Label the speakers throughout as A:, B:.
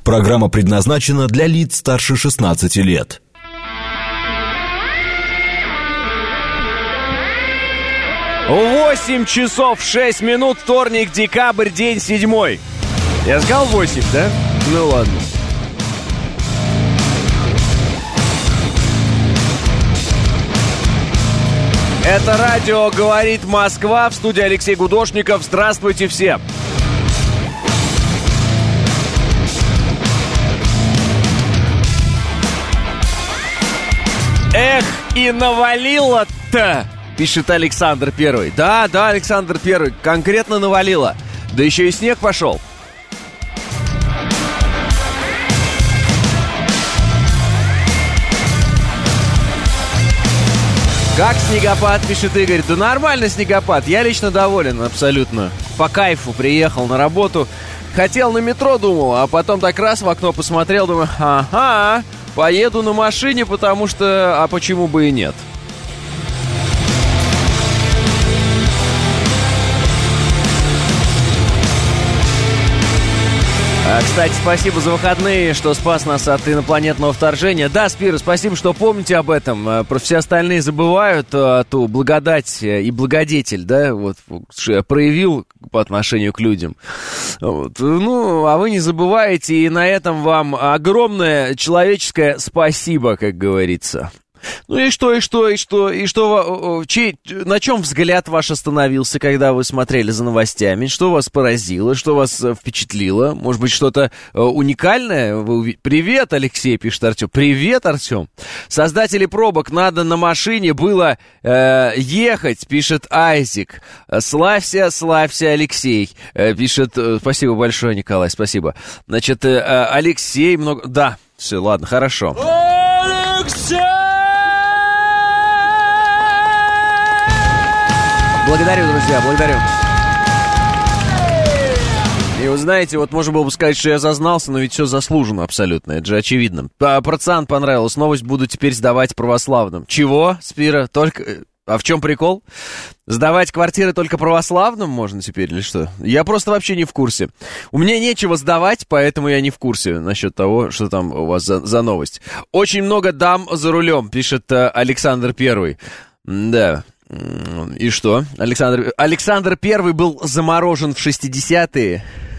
A: Программа предназначена для лиц старше 16 лет.
B: 8 часов 6 минут, вторник, декабрь, день 7. Я сказал 8, да? Ну ладно. Это радио «Говорит Москва», в студии Алексей Гудошников. Здравствуйте всем. Эх, и навалило-то, пишет Александр Первый. Да, Александр Первый, конкретно навалило. Да еще и снег пошел. Как снегопад, пишет Игорь. Да нормально снегопад, я лично доволен абсолютно. По кайфу приехал на работу. Хотел на метро, думал, а потом так раз в окно посмотрел, думаю, ага, поеду на машине, потому что, а почему бы и нет. Кстати, спасибо за выходные, что спас нас от инопланетного вторжения. Да, Спира, спасибо, что помните об этом. Про все остальные забывают ту благодать и благодетель, да, вот, проявил по отношению к людям. Вот. Ну, а вы не забываете, и на этом вам огромное человеческое спасибо, как говорится. Ну и что, на чем взгляд ваш остановился, когда вы смотрели за новостями? Что вас поразило, что вас впечатлило? Может быть, что-то уникальное? Привет, Алексей, пишет Артем. Привет, Артем. Создатели пробок, надо на машине было ехать, пишет Айзик. Славься, Алексей, пишет. Спасибо большое, Николай, спасибо. Значит, Алексей много... Да, все, ладно, хорошо. Алексей! Благодарю, друзья, благодарю. И вы знаете, вот можно было бы сказать, что я зазнался, но ведь все заслуженно абсолютно, это же очевидно. Процент понравилась, новость буду теперь сдавать православным. Чего, Спира? Только... А в чем прикол? Сдавать квартиры только православным можно теперь или что? Я просто вообще не в курсе. У меня нечего сдавать, поэтому я не в курсе насчет того, что там у вас за новость. Очень много дам за рулем, пишет Александр Первый. Да. И что? Александр Первый был заморожен в 60-е.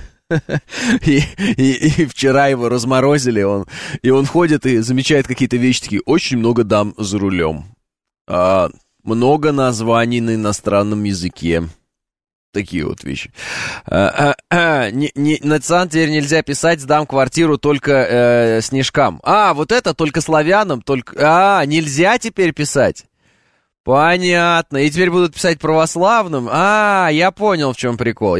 B: И вчера его разморозили, и он ходит и замечает какие-то вещи такие. Очень много дам за рулем. Много названий на иностранном языке. Такие вот вещи. На самом деле нельзя писать «сдам квартиру только снежкам». Вот это только славянам, только... нельзя теперь писать. Понятно. И теперь будут писать православным. Я понял, в чем прикол.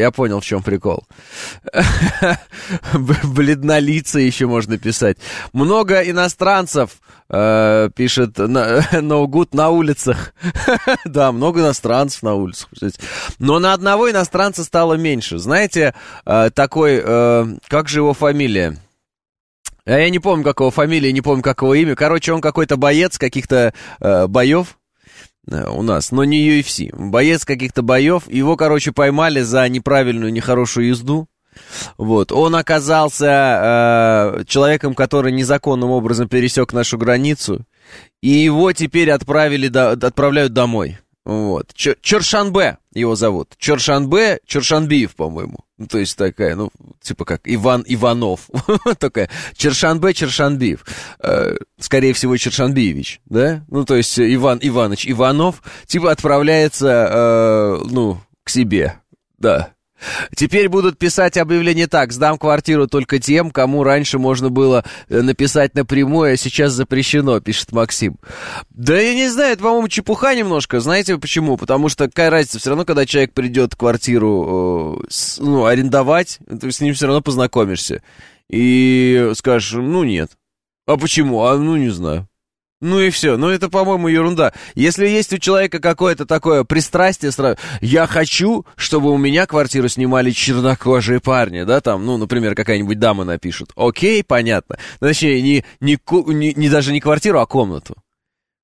B: Бледнолицые еще можно писать. Много иностранцев, пишет No Good на улицах. Да, много иностранцев на улицах. Но на одного иностранца стало меньше. Знаете, такой, как же его фамилия? Я не помню, какого фамилия, не помню, какого имя. Короче, он какой-то боец каких-то боев. У нас, но не UFC. Боец каких-то боев. Его, короче, поймали за неправильную, нехорошую езду. Вот. Он оказался человеком, который незаконным образом пересек нашу границу. И его теперь отправляют домой. Вот. Чоршанбе его зовут. Чоршанбиев, по-моему. Ну, то есть такая, типа как Иванов. Такая Чоршанбиев. Скорее всего, Чоршанбиевич, да? Ну, то есть Иван Иванович Иванов, типа отправляется, к себе, да. Теперь будут писать объявление так: сдам квартиру только тем, кому раньше можно было написать напрямую, а сейчас запрещено, пишет Максим. Да я не знаю, это, по-моему, чепуха немножко. Знаете почему? Потому что какая разница, все равно, когда человек придет квартиру арендовать, ты с ним все равно познакомишься. И скажешь, нет. А почему? Не знаю. Ну и все. Это, по-моему, ерунда. Если есть у человека какое-то такое пристрастие, сразу, я хочу, чтобы у меня квартиру снимали чернокожие парни, да, там, например, какая-нибудь дама напишет. Окей, понятно. Точнее, не даже не квартиру, а комнату.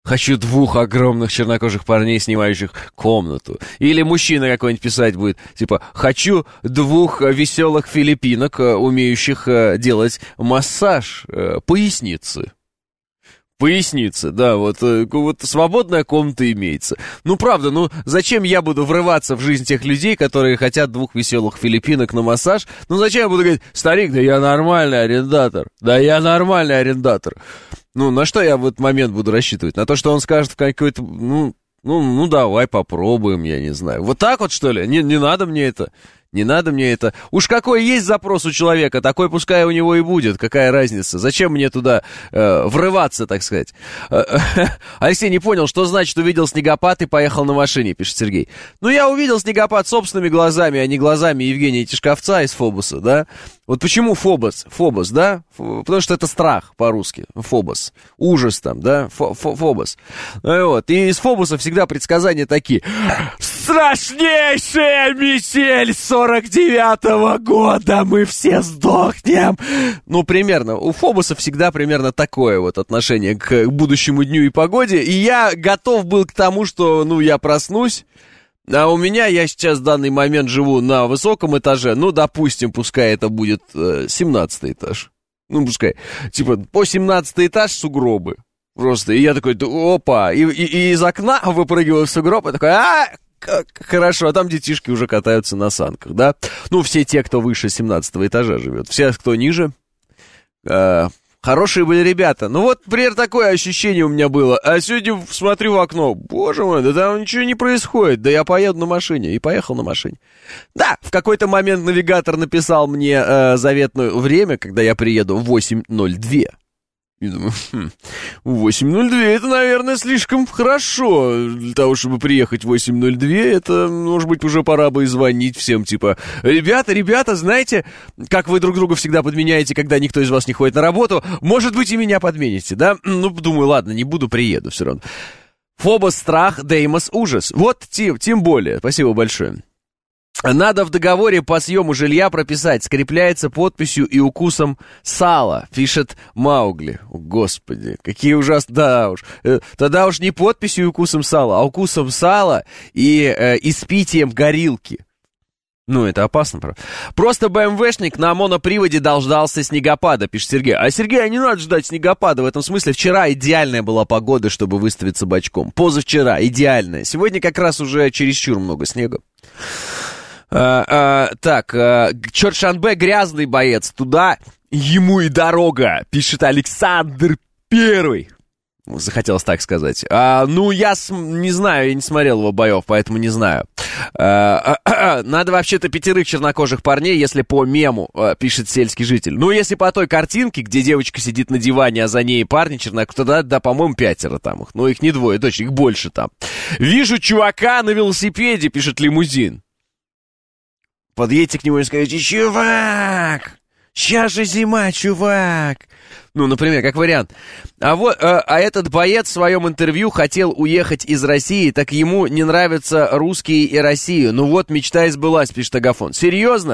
B: Хочу 2 огромных чернокожих парней, снимающих комнату. Или мужчина какой-нибудь писать будет, типа, хочу 2 веселых филиппинок, умеющих делать массаж поясницы. Поясница, да, вот свободная комната имеется. Ну, правда, зачем я буду врываться в жизнь тех людей, которые хотят 2 веселых филиппинок на массаж? Ну, зачем я буду говорить, старик, да я нормальный арендатор, Ну, на что я в этот момент буду рассчитывать? На то, что он скажет в какой-то, давай попробуем, я не знаю. Вот так вот, что ли? Не надо мне это. Не надо мне это. Уж какой есть запрос у человека, такой пускай у него и будет. Какая разница? Зачем мне туда врываться, так сказать? Алексей не понял, что значит увидел снегопад и поехал на машине, пишет Сергей. Ну, я увидел снегопад собственными глазами, а не глазами Евгения Тишковца из Фобоса, да? Вот почему Фобос, да? Потому что это страх по-русски. Фобос. Ужас там, да? Фобос. Вот. И из Фобоса всегда предсказания такие. Страшнейшая метель 49-го года, мы все сдохнем. Ну, примерно. У Фобоса всегда примерно такое вот отношение к будущему дню и погоде. И я готов был к тому, что, я проснусь. А у меня, я сейчас в данный момент живу на высоком этаже, допустим, пускай это будет 17-й этаж. Пускай, по 17-й этаж сугробы. Просто, и я такой, опа, и из окна выпрыгиваю в сугроб, и такой, как хорошо, а там детишки уже катаются на санках, да? Все те, кто выше 17-го этажа живет, все, кто ниже, хорошие были ребята. Например, такое ощущение у меня было. А сегодня смотрю в окно. Боже мой, да там ничего не происходит. Да я поеду на машине. И поехал на машине. Да, в какой-то момент навигатор написал мне заветное время, когда я приеду в 8:02. И думаю, 8:02 это, наверное, слишком хорошо для того, чтобы приехать в 8:02. Это, может быть, уже пора бы и звонить всем, ребята, знаете, как вы друг друга всегда подменяете, когда никто из вас не ходит на работу, может быть, и меня подмените, да? Думаю, ладно, не буду, приеду все равно. Фобос — страх, Деймос — ужас. Вот, тем более, спасибо большое. Надо в договоре по съему жилья прописать, скрепляется подписью и укусом сала, пишет Маугли. О, Господи, какие ужасные, да уж. Тогда уж не подписью и укусом сала, а укусом сала и испитием горилки. Это опасно, правда. Просто БМВшник на моноприводе дождался снегопада, пишет Сергей. А Сергея не надо ждать снегопада в этом смысле. Вчера идеальная была погода, чтобы выставиться бочком. Позавчера идеальная. Сегодня как раз уже чересчур много снега. Чоршанбе грязный боец, туда ему и дорога, пишет Александр Первый. Захотелось так сказать. Я не знаю, я не смотрел его боев, поэтому не знаю. Надо вообще-то 5 чернокожих парней, если по мему, пишет сельский житель. Если по той картинке, где девочка сидит на диване, а за ней парни чернокожие, то да, по-моему, 5 там их. Их не 2, точно, их больше там. Вижу чувака на велосипеде, пишет лимузин. Подъедьте к нему и скажите: чувак, сейчас же зима, чувак. Например, как вариант. А этот боец в своем интервью хотел уехать из России, так ему не нравятся русские и Россию. Мечта сбылась, пишет Агафон. Серьезно?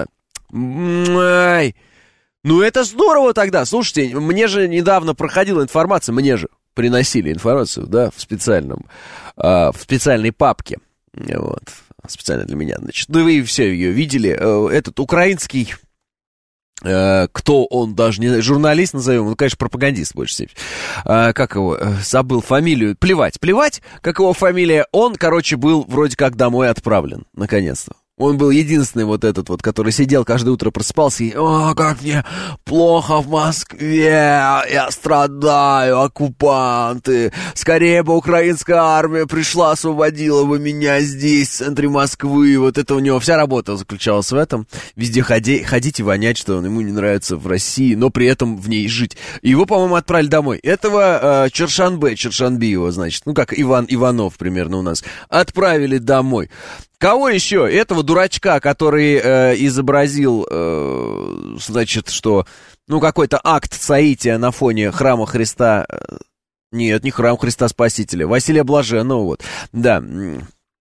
B: Это здорово тогда. Слушайте, мне же недавно проходила информация, мне же приносили информацию, да, в специальной папке. Вот. Специально для меня, значит. Вы все ее видели. Этот украинский, кто он, даже не журналист назовем, конечно, пропагандист больше всего. Как его, забыл фамилию. Плевать, как его фамилия. Он, был вроде как домой отправлен, наконец-то. Он был единственный который сидел каждое утро, просыпался и: «О, как мне плохо в Москве, я страдаю, оккупанты, скорее бы украинская армия пришла, освободила бы меня здесь, в центре Москвы». Это у него вся работа заключалась в этом, везде ходить и вонять, что ему не нравится в России, но при этом в ней жить. Его, по-моему, отправили домой. Этого Чоршанби его, значит, как Иванов примерно у нас, отправили домой. Кого еще? Этого дурачка, который изобразил, что, какой-то акт соития на фоне храма Христа. Нет, не храм Христа Спасителя, Василия Блаженного, Да.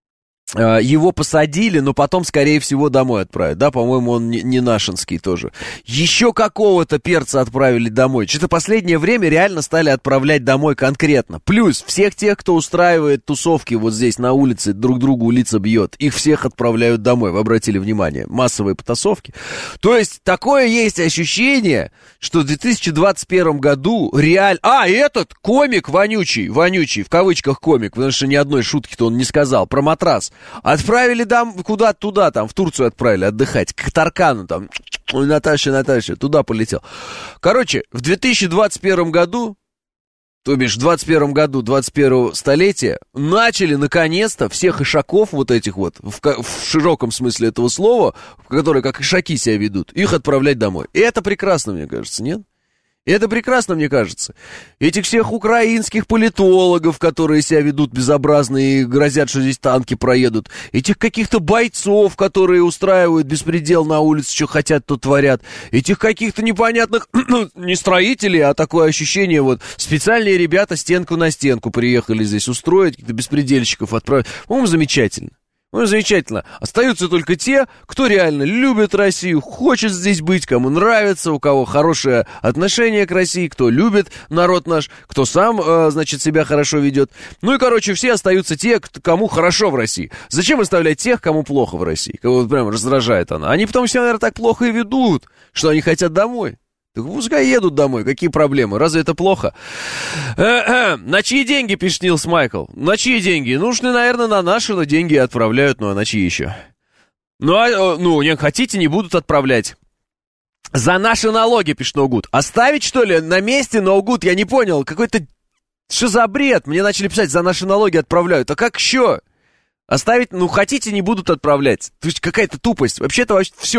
B: его посадили, но потом, скорее всего, домой отправят. Да, по-моему, он не нашинский тоже. Еще какого-то перца отправили домой. Что-то последнее время реально стали отправлять домой конкретно. Плюс всех тех, кто устраивает тусовки вот здесь на улице, друг другу лица бьет, их всех отправляют домой. Вы обратили внимание? Массовые потасовки. То есть, такое есть ощущение, что в 2021 году реально... и этот комик вонючий, в кавычках комик, потому что ни одной шутки-то он не сказал, про матрас. Отправили куда-то туда, там, в Турцию отправили отдыхать, к Таркану, там, Наташа, туда полетел. Короче, в 2021 году, то бишь в 21 году, 21 столетия, начали, наконец-то, всех ишаков вот этих вот, в широком смысле этого слова, которые как ишаки себя ведут, их отправлять домой. И это прекрасно, мне кажется, нет? Это прекрасно, мне кажется. Этих всех украинских политологов, которые себя ведут безобразно и грозят, что здесь танки проедут. Этих каких-то бойцов, которые устраивают беспредел на улице, что хотят, то творят. Этих каких-то непонятных, не строителей, а такое ощущение, вот, специальные ребята стенку на стенку приехали здесь устроить, каких-то беспредельщиков отправить. По-моему, замечательно. Ну, замечательно. Остаются только те, кто реально любит Россию, хочет здесь быть, кому нравится, у кого хорошее отношение к России, кто любит народ наш, кто сам, значит, себя хорошо ведет. Ну и, короче, все остаются те, кому хорошо в России. Зачем оставлять тех, кому плохо в России? Кого прям раздражает она. Они потом себя, наверное, так плохо и ведут, что они хотят домой. Так пускай едут домой, какие проблемы, разве это плохо? На чьи деньги, пишет Нилс Майкл? На чьи деньги? Нужны, наверное, на наши, но деньги отправляют, ну а на чьи еще? Не хотите, не будут отправлять. За наши налоги, пишет Ноугуд. Оставить, что ли, на месте, Ноугуд? Я не понял, какой-то... Что за бред? Мне начали писать, за наши налоги отправляют. А как еще? Оставить, хотите, не будут отправлять. То есть какая-то тупость. Вообще-то все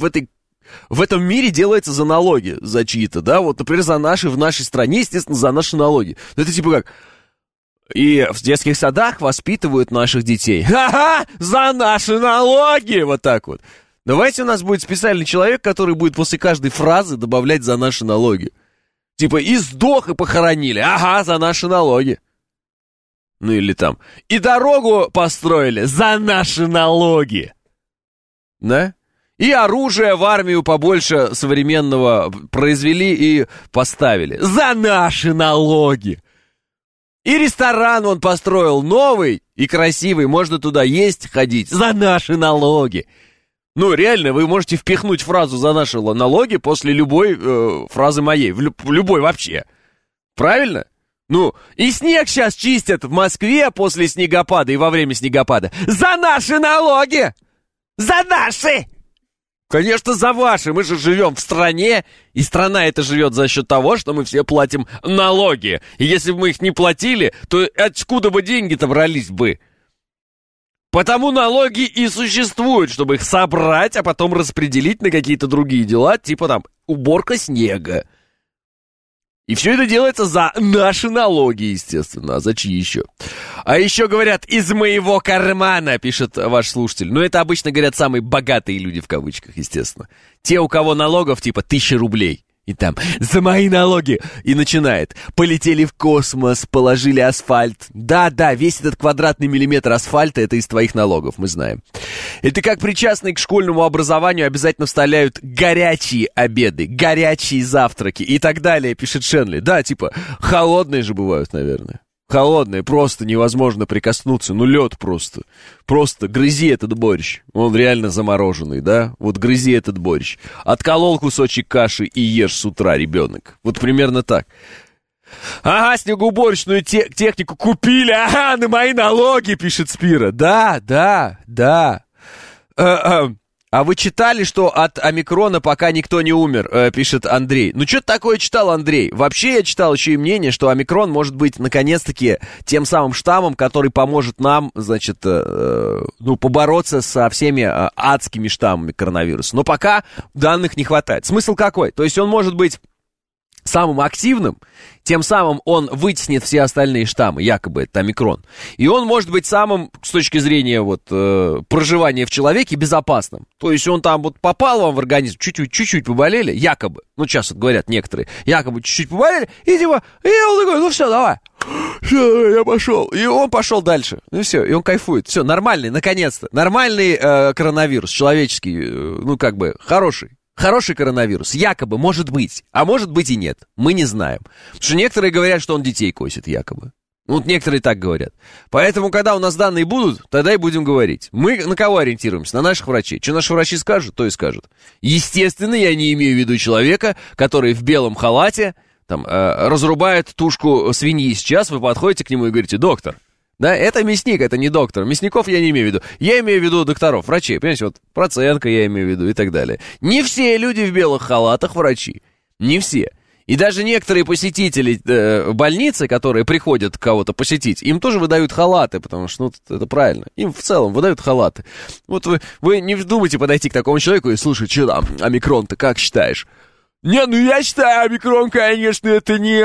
B: в этом мире делается за налоги, за чьи-то, да, вот, например, в нашей стране, естественно, за наши налоги. Это типа как, и в детских садах воспитывают наших детей. Ха-ха, за наши налоги, вот так вот. Давайте у нас будет специальный человек, который будет после каждой фразы добавлять за наши налоги. Типа, и сдох, и похоронили, ага, за наши налоги. Ну или там, и дорогу построили за наши налоги. Да? И оружие в армию побольше современного произвели и поставили. За наши налоги. И ресторан он построил новый и красивый. Можно туда есть, ходить. За наши налоги. Ну, реально, вы можете впихнуть фразу «за наши налоги» после любой фразы моей. В любой вообще. Правильно? Ну, и снег сейчас чистят в Москве после снегопада и во время снегопада. За наши налоги! За наши! Конечно, за ваши. Мы же живем в стране, и страна эта живет за счет того, что мы все платим налоги. И если бы мы их не платили, то откуда бы деньги-то брались бы? Потому налоги и существуют, чтобы их собрать, а потом распределить на какие-то другие дела, типа там уборка снега. И все это делается за наши налоги, естественно. А за чьи еще? А еще говорят, из моего кармана, пишет ваш слушатель. Но это обычно говорят самые богатые люди, в кавычках, естественно. Те, у кого налогов типа 1000 рублей. И там, за мои налоги. И начинает. Полетели в космос, положили асфальт. Да, весь этот квадратный миллиметр асфальта, это из твоих налогов, мы знаем. Это как причастные к школьному образованию обязательно вставляют горячие обеды, горячие завтраки и так далее, пишет Шенли. Да, типа, холодные же бывают, наверное. Холодные, просто невозможно прикоснуться. Ну, лед просто. Просто грызи этот борщ. Он реально замороженный, да? Вот грызи этот борщ. Отколол кусочек каши и ешь с утра, ребенок. Вот примерно так. Ага, снегоуборочную технику купили. Ага, на мои налоги, пишет Спира. Да. А вы читали, что от омикрона пока никто не умер, пишет Андрей. Ну, что-то такое читал, Андрей. Вообще я читал еще и мнение, что омикрон может быть, наконец-таки, тем самым штаммом, который поможет нам, значит, побороться со всеми адскими штаммами коронавируса. Но пока данных не хватает. Смысл какой? То есть он может быть самым активным, тем самым он вытеснит все остальные штаммы, якобы это омикрон. И он может быть самым, с точки зрения проживания в человеке, безопасным. То есть он там попал вам в организм, чуть-чуть поболели, якобы, сейчас говорят некоторые, якобы чуть-чуть поболели, и он такой, ну все, давай, Все, я пошел. И он пошел дальше. Ну все, и он кайфует. Все, нормальный, наконец-то. Нормальный коронавирус, человеческий, хороший. Хороший коронавирус, якобы, может быть. А может быть и нет. Мы не знаем. Потому что некоторые говорят, что он детей косит, якобы. Вот некоторые так говорят. Поэтому, когда у нас данные будут, тогда и будем говорить. Мы на кого ориентируемся? На наших врачей. Что наши врачи скажут, то и скажут. Естественно, я не имею в виду человека, который в белом халате разрубает тушку свиньи. Сейчас вы подходите к нему и говорите: доктор. Да, это мясник, это не доктор. Мясников я не имею в виду. Я имею в виду докторов, врачей. Понимаете, вот Проценко я имею в виду и так далее. Не все люди в белых халатах врачи. Не все. И даже некоторые посетители больницы, которые приходят кого-то посетить, им тоже выдают халаты, потому что, это правильно. Им в целом выдают халаты. Вот вы не вздумайте подойти к такому человеку и: слушай, что там, омикрон-то как считаешь? Не, я считаю, омикрон, конечно, это не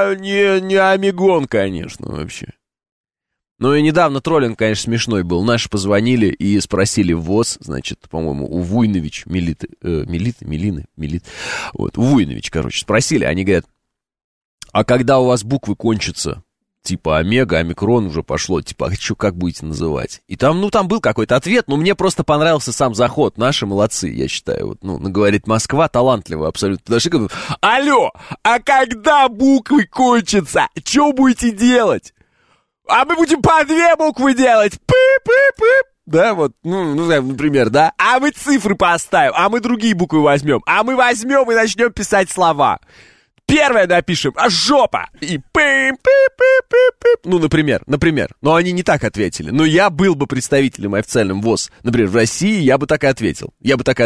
B: омигон, конечно, вообще. Ну и недавно троллинг, конечно, смешной был. Наши позвонили и спросили в ВОЗ, значит, по-моему, у Вуйнович, Милины, вот, у Вуйнович, спросили, они говорят: а когда у вас буквы кончатся, типа омега, омикрон уже пошло, типа, как будете называть? И там был какой-то ответ, но мне просто понравился сам заход. Наши молодцы, я считаю. Вот, говорит Москва, талантливо абсолютно. Подошли, говорят: алло, а когда буквы кончатся, что будете делать? А мы будем по 2 буквы делать. Пып-пып-пып. Да, вот, например, да. А мы цифры поставим, а мы другие буквы возьмем. А мы возьмем и начнем писать слова. Первое напишем: жопа. И пып-пып-пып-пып. Например. Но они не так ответили. Но я был бы представителем официальным ВОЗ. Например, в России я бы так и ответил.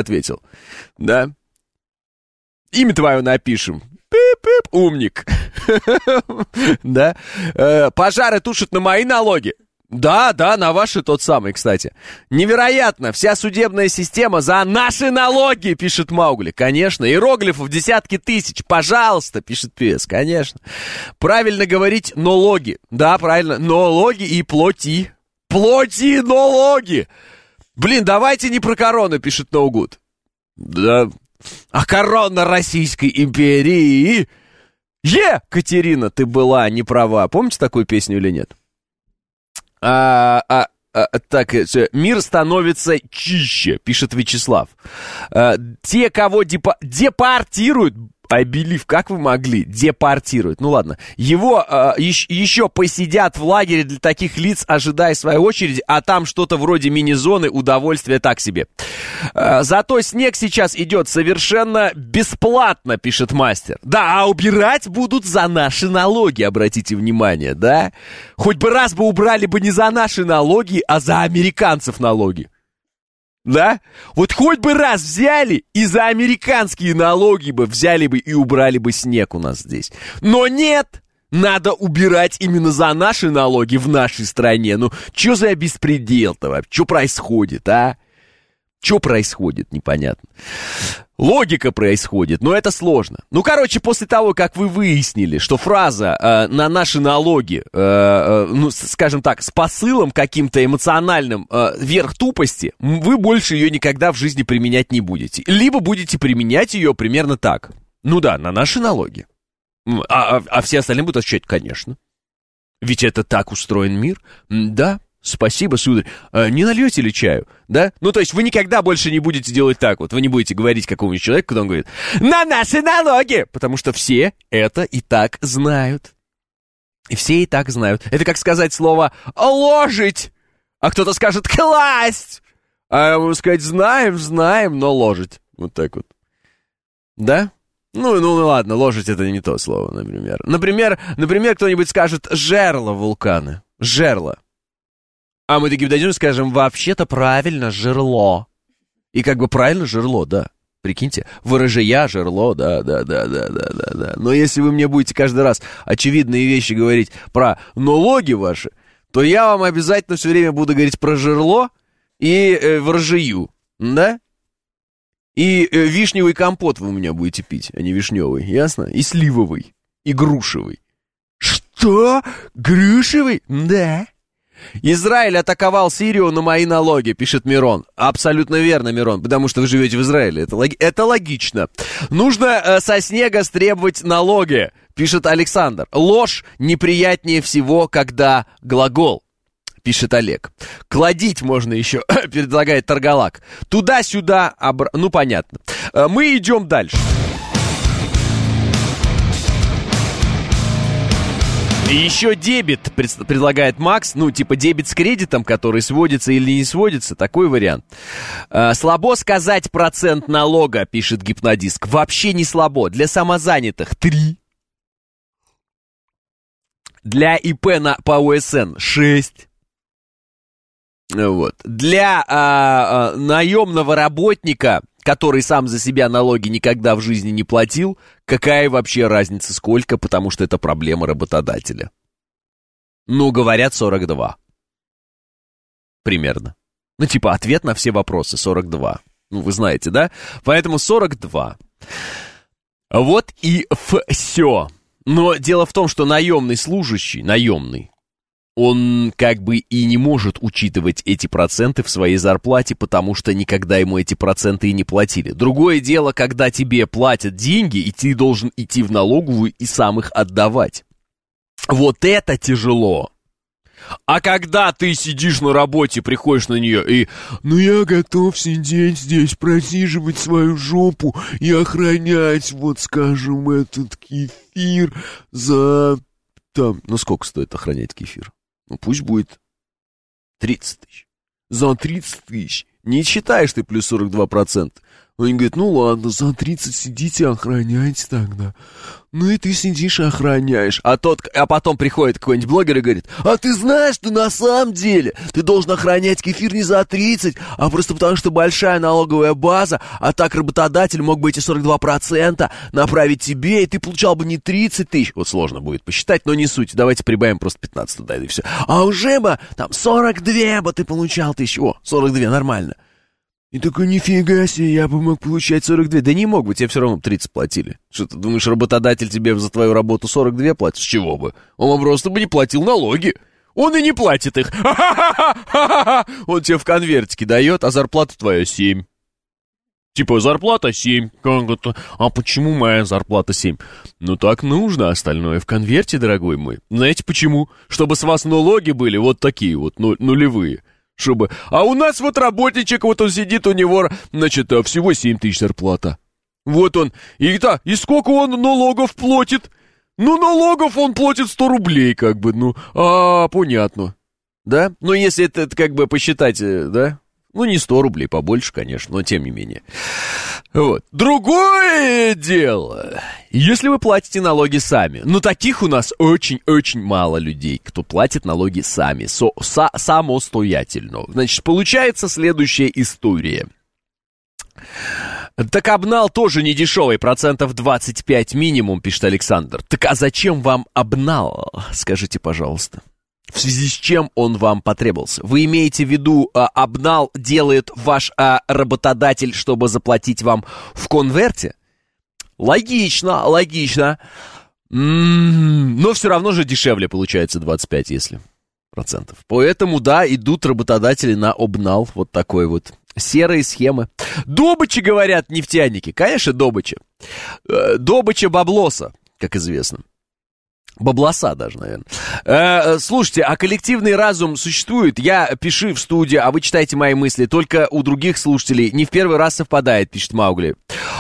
B: Да. Имя твое напишем. Пип-пип, умник. Да. Пожары тушат на мои налоги. Да, на ваши тот самый, кстати. Невероятно, вся судебная система за наши налоги, пишет Маугли. Конечно, иероглифов десятки тысяч. Пожалуйста, пишет Пес, конечно. Правильно говорить налоги. Да, правильно, налоги и плоти. Плоти, налоги. Блин, давайте не про корону, пишет Ноугуд. Да. А корона Российской империи. Катерина, ты была не права. Помните такую песню или нет? Мир становится чище, пишет Вячеслав. Те, кого депортируют, как вы могли, депортируют, ну ладно, его еще посидят в лагере для таких лиц, ожидая своей очереди, а там что-то вроде мини-зоны, удовольствие так себе. Зато снег сейчас идет совершенно бесплатно, пишет Мастер. Да, а убирать будут за наши налоги, обратите внимание, да? Хоть бы раз бы убрали бы не за наши налоги, а за американцев налоги. Да? Вот хоть бы раз взяли и за американские налоги бы взяли бы и убрали бы снег у нас здесь. Но нет! Надо убирать именно за наши налоги в нашей стране. Ну, что за беспредел-то вообще? Что происходит, а? Что происходит, непонятно. Логика происходит, но это сложно. Ну, короче, после того, как вы выяснили, что фраза на наши налоги, скажем так, с посылом каким-то эмоциональным верх тупости, вы больше ее никогда в жизни применять не будете. Либо будете применять ее примерно так. Ну да, на наши налоги. А все остальные будут отвечать: конечно. Ведь это так устроен мир. Да. Спасибо, сударь. Не нальете ли чаю? Да? Ну, то есть вы никогда больше не будете делать так вот. Вы не будете говорить какому-нибудь человеку, когда он говорит: на наши налоги! Потому что все это и так знают. И все и так знают. Это как сказать слово «ложить», а кто-то скажет «класть». А ему сказать: знаем, но ложить. Вот так вот. Да? Ну ладно, ложить — это не то слово, например. Например, кто-нибудь скажет «жерло вулкана». Жерло. А мы такие подойдем и скажем: вообще-то правильно, жерло. И как бы правильно жерло, да. Прикиньте, ворожья, жерло, да. Но если вы мне будете каждый раз очевидные вещи говорить про налоги ваши, то я вам обязательно все время буду говорить про жерло и ворожью, да? И вишневый компот вы у меня будете пить, а не вишневый, ясно? И сливовый, и грушевый. Что? Грушевый? Да. Израиль атаковал Сирию на мои налоги, пишет Мирон. Абсолютно верно, Мирон, потому что вы живете в Израиле. Это логично. Нужно со снега стребовать налоги, пишет Александр. Ложь неприятнее всего, когда глагол, пишет Олег. Кладить можно еще, предлагает Таргалак. Туда-сюда, ну понятно. Мы идем дальше. Еще дебет, предлагает Макс, ну, типа дебет с кредитом, который сводится или не сводится, такой вариант. Слабо сказать процент налога, пишет Гипнодиск. Вообще не слабо. Для самозанятых 3. Для ИП по ОСН 6. Вот. Для наемного работника, который сам за себя налоги никогда в жизни не платил, какая вообще разница сколько, потому что это проблема работодателя. Ну, говорят, 42. Примерно. Ну, типа, ответ на все вопросы 42. Ну, вы знаете, да? Поэтому 42. Вот и все. Но дело в том, что наемный служащий, он как бы и не может учитывать эти проценты в своей зарплате, потому что никогда ему эти проценты и не платили. Другое дело, когда тебе платят деньги, и ты должен идти в налоговую и сам их отдавать. Вот это тяжело. А когда ты сидишь на работе, приходишь на нее и... Ну, я готов сидеть здесь, просиживать свою жопу и охранять, вот, скажем, этот кефир за... Там, ну, сколько стоит охранять кефир? Ну, пусть будет 30 тысяч. За 30 тысяч. Не считаешь ты плюс 42%. Он говорит, ну ладно, за 30 сидите, охраняйте тогда. Ну и ты сидишь и охраняешь. А потом приходит какой-нибудь блогер и говорит, а ты знаешь, что на самом деле ты должен охранять кефир не за 30, а просто потому, что большая налоговая база, а так работодатель мог бы эти 42% направить тебе, и ты получал бы не 30 тысяч. Вот сложно будет посчитать, но не суть. Давайте прибавим просто 15 туда, и все. А уже бы там 42 бы ты получал тысяч. О, 42, нормально. И такой, нифига себе, я бы мог получать 42. Да не мог бы, тебе все равно 30 платили. Что ты думаешь, работодатель тебе за твою работу 42 платит? С чего бы? Он просто бы не платил налоги. Он и не платит их. Он тебе в конвертике дает, а зарплата твоя 7. Типа, зарплата 7. Как это? А почему моя зарплата 7? Ну так нужно, остальное в конверте, дорогой мой. Знаете почему? Чтобы с вас налоги были вот такие вот, нулевые. Чтобы... А у нас вот работничек, вот он сидит, у него, значит, всего 7 тысяч зарплата. Вот он. И сколько он налогов платит? Ну, налогов он платит 100 рублей, как бы, понятно. Да? Ну, если это как бы посчитать, да? Ну, не 100 рублей, побольше, конечно, но тем не менее. Вот. Другое дело, если вы платите налоги сами. Ну, таких у нас очень-очень мало людей, кто платит налоги сами, самостоятельно. Значит, получается следующая история. Так обнал тоже не дешевый, 25% минимум, пишет Александр. Так а зачем вам обнал, скажите, пожалуйста? В связи с чем он вам потребовался? Вы имеете в виду, обнал делает ваш работодатель, чтобы заплатить вам в конверте? Логично. Но все равно же дешевле получается 25, если процентов. Поэтому, да, идут работодатели на обнал. Вот такой вот. Серые схемы. Добыча, говорят нефтяники. Конечно, добыча. Добыча баблоса, как известно. Баблоса даже, наверное. Слушайте, а коллективный разум существует? Я пишу в студию, а вы читайте мои мысли. Только у других слушателей не в первый раз совпадает, пишет Маугли.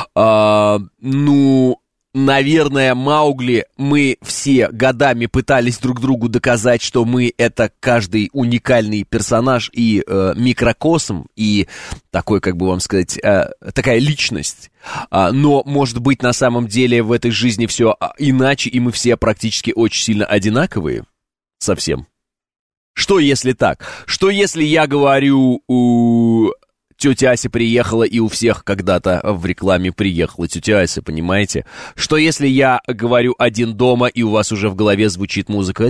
B: Наверное, Маугли, мы все годами пытались друг другу доказать, что мы это каждый уникальный персонаж и микрокосм, и такой, как бы вам сказать, такая личность. Но, может быть, на самом деле в этой жизни все иначе, и мы все практически очень сильно одинаковые? Совсем. Что если так? Что если я говорю... Тетя Ася приехала, и у всех когда-то в рекламе приехала тетя Ася, понимаете? Что если я говорю один дома, и у вас уже в голове звучит музыка?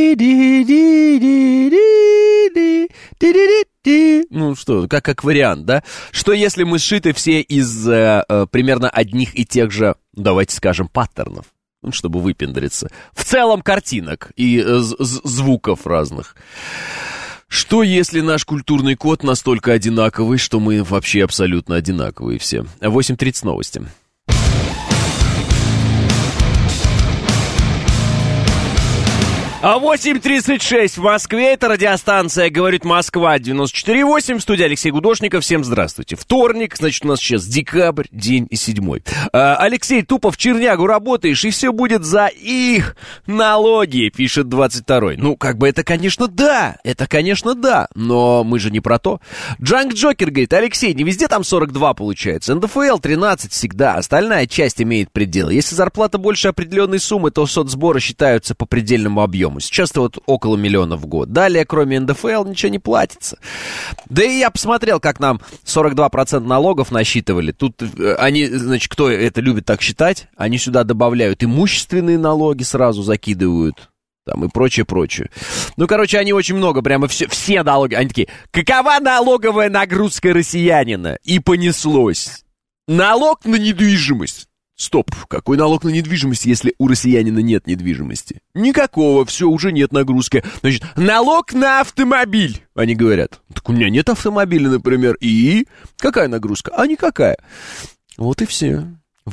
B: Ну что, как вариант, да? Что если мы сшиты все из примерно одних и тех же, давайте скажем, паттернов? Ну, чтобы выпендриться. В целом картинок и звуков разных. Что, если наш культурный код настолько одинаковый, что мы вообще абсолютно одинаковые все? 8:30 новости. 8:36 в Москве, это радиостанция «Говорит Москва», 94.8, в студии Алексей Гудошников, всем здравствуйте. Вторник, значит, у нас сейчас декабрь, день и 7. Алексей, тупо в чернягу работаешь, и все будет за их налоги, пишет 22-й. Ну, как бы это, конечно, да, но мы же не про то. Джанк Джокер говорит: Алексей, не везде там 42 получается, НДФЛ 13 всегда, остальная часть имеет предел. Если зарплата больше определенной суммы, то соцсборы считаются по предельному объему. Сейчас-то вот около миллиона в год. Далее, кроме НДФЛ, ничего не платится. Да и я посмотрел, как нам 42% налогов насчитывали. Тут они, значит, кто это любит так считать, они сюда добавляют имущественные налоги, сразу закидывают. Там и прочее. Ну, короче, они очень много, прямо все налоги. Они такие: какова налоговая нагрузка россиянина? И понеслось. Налог на недвижимость. Стоп, какой налог на недвижимость, если у россиянина нет недвижимости? Никакого, все, уже нет нагрузки. Значит, налог на автомобиль, они говорят. Так у меня нет автомобиля, например, и какая нагрузка? А никакая. Вот и все.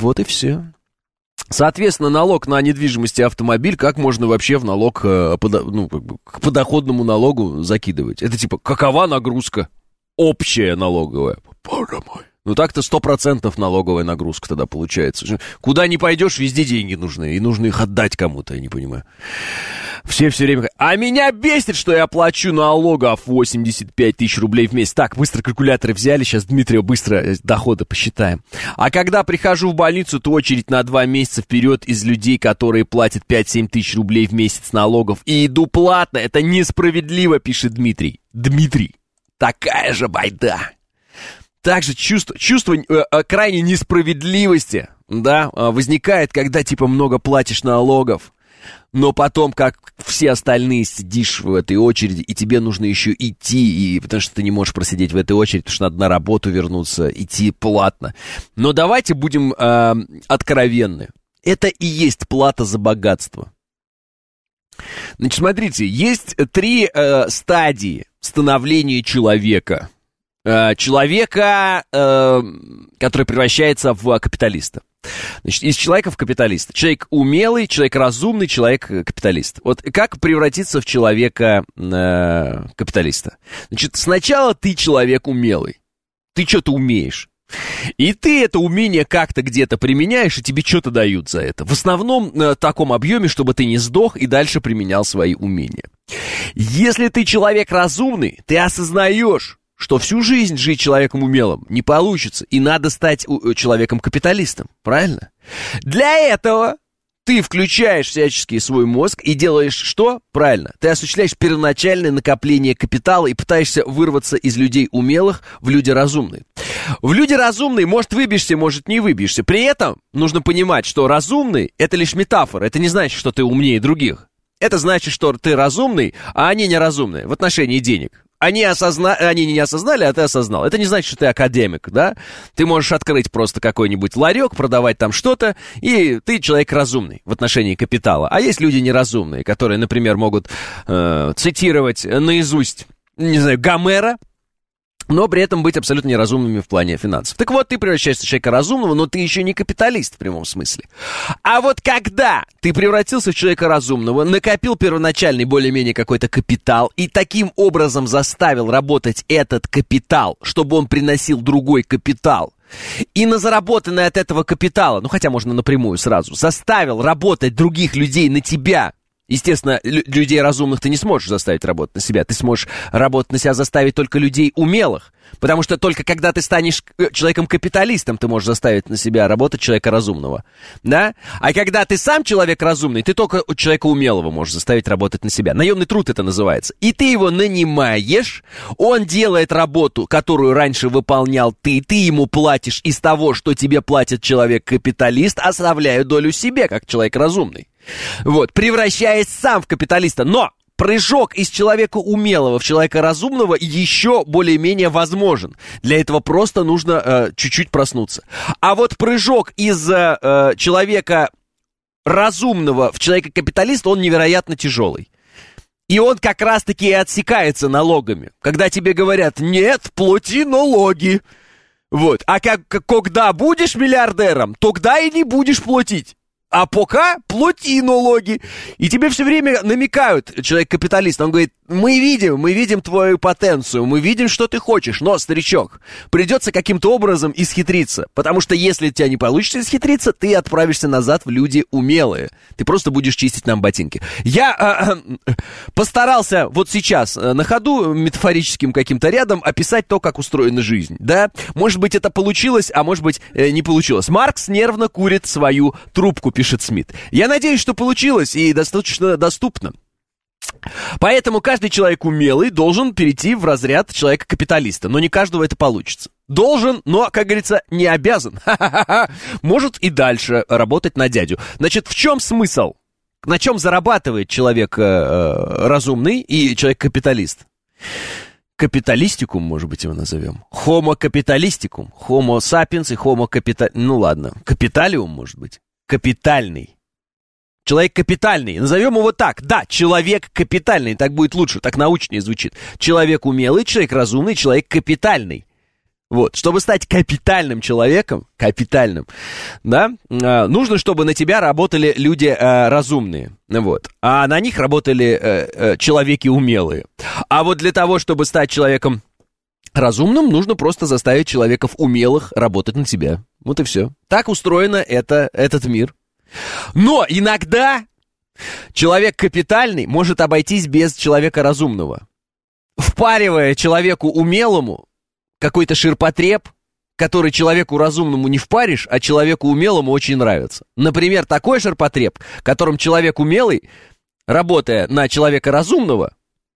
B: Соответственно, налог на недвижимость и автомобиль, как можно вообще в налог, к подоходному налогу закидывать? Это типа, какова нагрузка? Общая налоговая. Боже мой. Ну так-то 100% налоговая нагрузка тогда получается. Куда ни пойдешь, везде деньги нужны. И нужно их отдать кому-то, я не понимаю. Все время... А меня бесит, что я плачу налогов 85 тысяч рублей в месяц. Так, быстро калькуляторы взяли. Сейчас, Дмитрий, быстро доходы посчитаем. А когда прихожу в больницу, то очередь на 2 месяца вперед из людей, которые платят 5-7 тысяч рублей в месяц налогов. И иду платно. Это несправедливо, пишет Дмитрий. Дмитрий, такая же байда. Также чувство крайней несправедливости, да, возникает, когда, типа, много платишь налогов, но потом, как все остальные, сидишь в этой очереди, и тебе нужно еще идти, потому что ты не можешь просидеть в этой очереди, потому что надо на работу вернуться, идти платно. Но давайте будем откровенны. Это и есть плата за богатство. Значит, смотрите, есть 3 стадии становления человека. Человека, который превращается в капиталиста. Значит, из человека в капиталиста. Человек умелый, человек разумный, человек капиталист. Вот как превратиться в человека капиталиста? Значит, сначала ты человек умелый. Ты что-то умеешь. И ты это умение как-то где-то применяешь, и тебе что-то дают за это. В основном в таком объеме, чтобы ты не сдох и дальше применял свои умения. Если ты человек разумный, ты осознаешь, что всю жизнь жить человеком умелым не получится, и надо стать человеком-капиталистом, правильно? Для этого ты включаешь всячески свой мозг и делаешь что? Правильно, ты осуществляешь первоначальное накопление капитала и пытаешься вырваться из людей умелых в люди разумные. В люди разумные, может, выбьешься, может, не выбьешься. При этом нужно понимать, что разумный — это лишь метафора, это не значит, что ты умнее других. Это значит, что ты разумный, а они неразумные в отношении денег. Они не осознали, а ты осознал. Это не значит, что ты академик, да? Ты можешь открыть просто какой-нибудь ларек, продавать там что-то, и ты человек разумный в отношении капитала. А есть люди неразумные, которые, например, могут цитировать наизусть, не знаю, Гомера, но при этом быть абсолютно неразумными в плане финансов. Так вот, ты превращаешься в человека разумного, но ты еще не капиталист в прямом смысле. А вот когда ты превратился в человека разумного, накопил первоначальный более-менее какой-то капитал и таким образом заставил работать этот капитал, чтобы он приносил другой капитал, и на заработанное от этого капитала, ну хотя можно напрямую сразу, заставил работать других людей на тебя. Естественно, людей разумных ты не сможешь заставить работать на себя. Ты сможешь работать на себя заставить только людей умелых. Потому что только когда ты станешь человеком-капиталистом, ты можешь заставить на себя работать человека разумного. Да? А когда ты сам человек разумный, ты только человека умелого можешь заставить работать на себя. Наемный труд это называется. И ты его нанимаешь, он делает работу, которую раньше выполнял ты ему платишь из того, что тебе платит человек-капиталист, оставляя долю себе, как человек разумный. Вот, превращаясь сам в капиталиста. Но прыжок из человека умелого в человека разумного еще более-менее возможен. Для этого просто нужно чуть-чуть проснуться. А вот прыжок из человека разумного в человека капиталиста, он невероятно тяжелый. И он как раз-таки и отсекается налогами. Когда тебе говорят: нет, плати налоги. Вот. А когда будешь миллиардером, тогда и не будешь платить. А пока плати налоги. И тебе все время намекают, человек-капиталист, он говорит, мы видим твою потенцию, мы видим, что ты хочешь, но, старичок, придется каким-то образом исхитриться, потому что если у тебя не получится исхитриться, ты отправишься назад в люди умелые. Ты просто будешь чистить нам ботинки. Я постарался вот сейчас на ходу метафорическим каким-то рядом описать то, как устроена жизнь, да? Может быть, это получилось, а может быть, не получилось. Маркс нервно курит свою трубку, пишет Смит. Я надеюсь, что получилось и достаточно доступно. Поэтому каждый человек умелый должен перейти в разряд человека-капиталиста. Но не каждого это получится. Должен, но, как говорится, не обязан. Может и дальше работать на дядю. Значит, в чем смысл? На чем зарабатывает человек разумный и человек-капиталист? Капиталистикум, может быть, его назовем. Homo капиталистикум. Homo sapiens и Homo капиталистикум. Ну ладно, капиталиум, может быть. Капитальный. Человек капитальный. Назовем его так. Да, человек капитальный. Так будет лучше, так научнее звучит. Человек умелый, человек разумный, человек капитальный. Вот. Чтобы стать капитальным человеком, да, нужно, чтобы на тебя работали люди разумные. Вот. А на них работали человеки умелые. А вот для того, чтобы стать человеком разумным, нужно просто заставить человеков умелых работать на тебя. Вот и все. Так устроено этот мир. Но иногда человек капитальный может обойтись без человека разумного, впаривая человеку умелому какой-то ширпотреб, который человеку разумному не впаришь, а человеку умелому очень нравится. Например, такой ширпотреб, которым человек умелый, работая на человека разумного,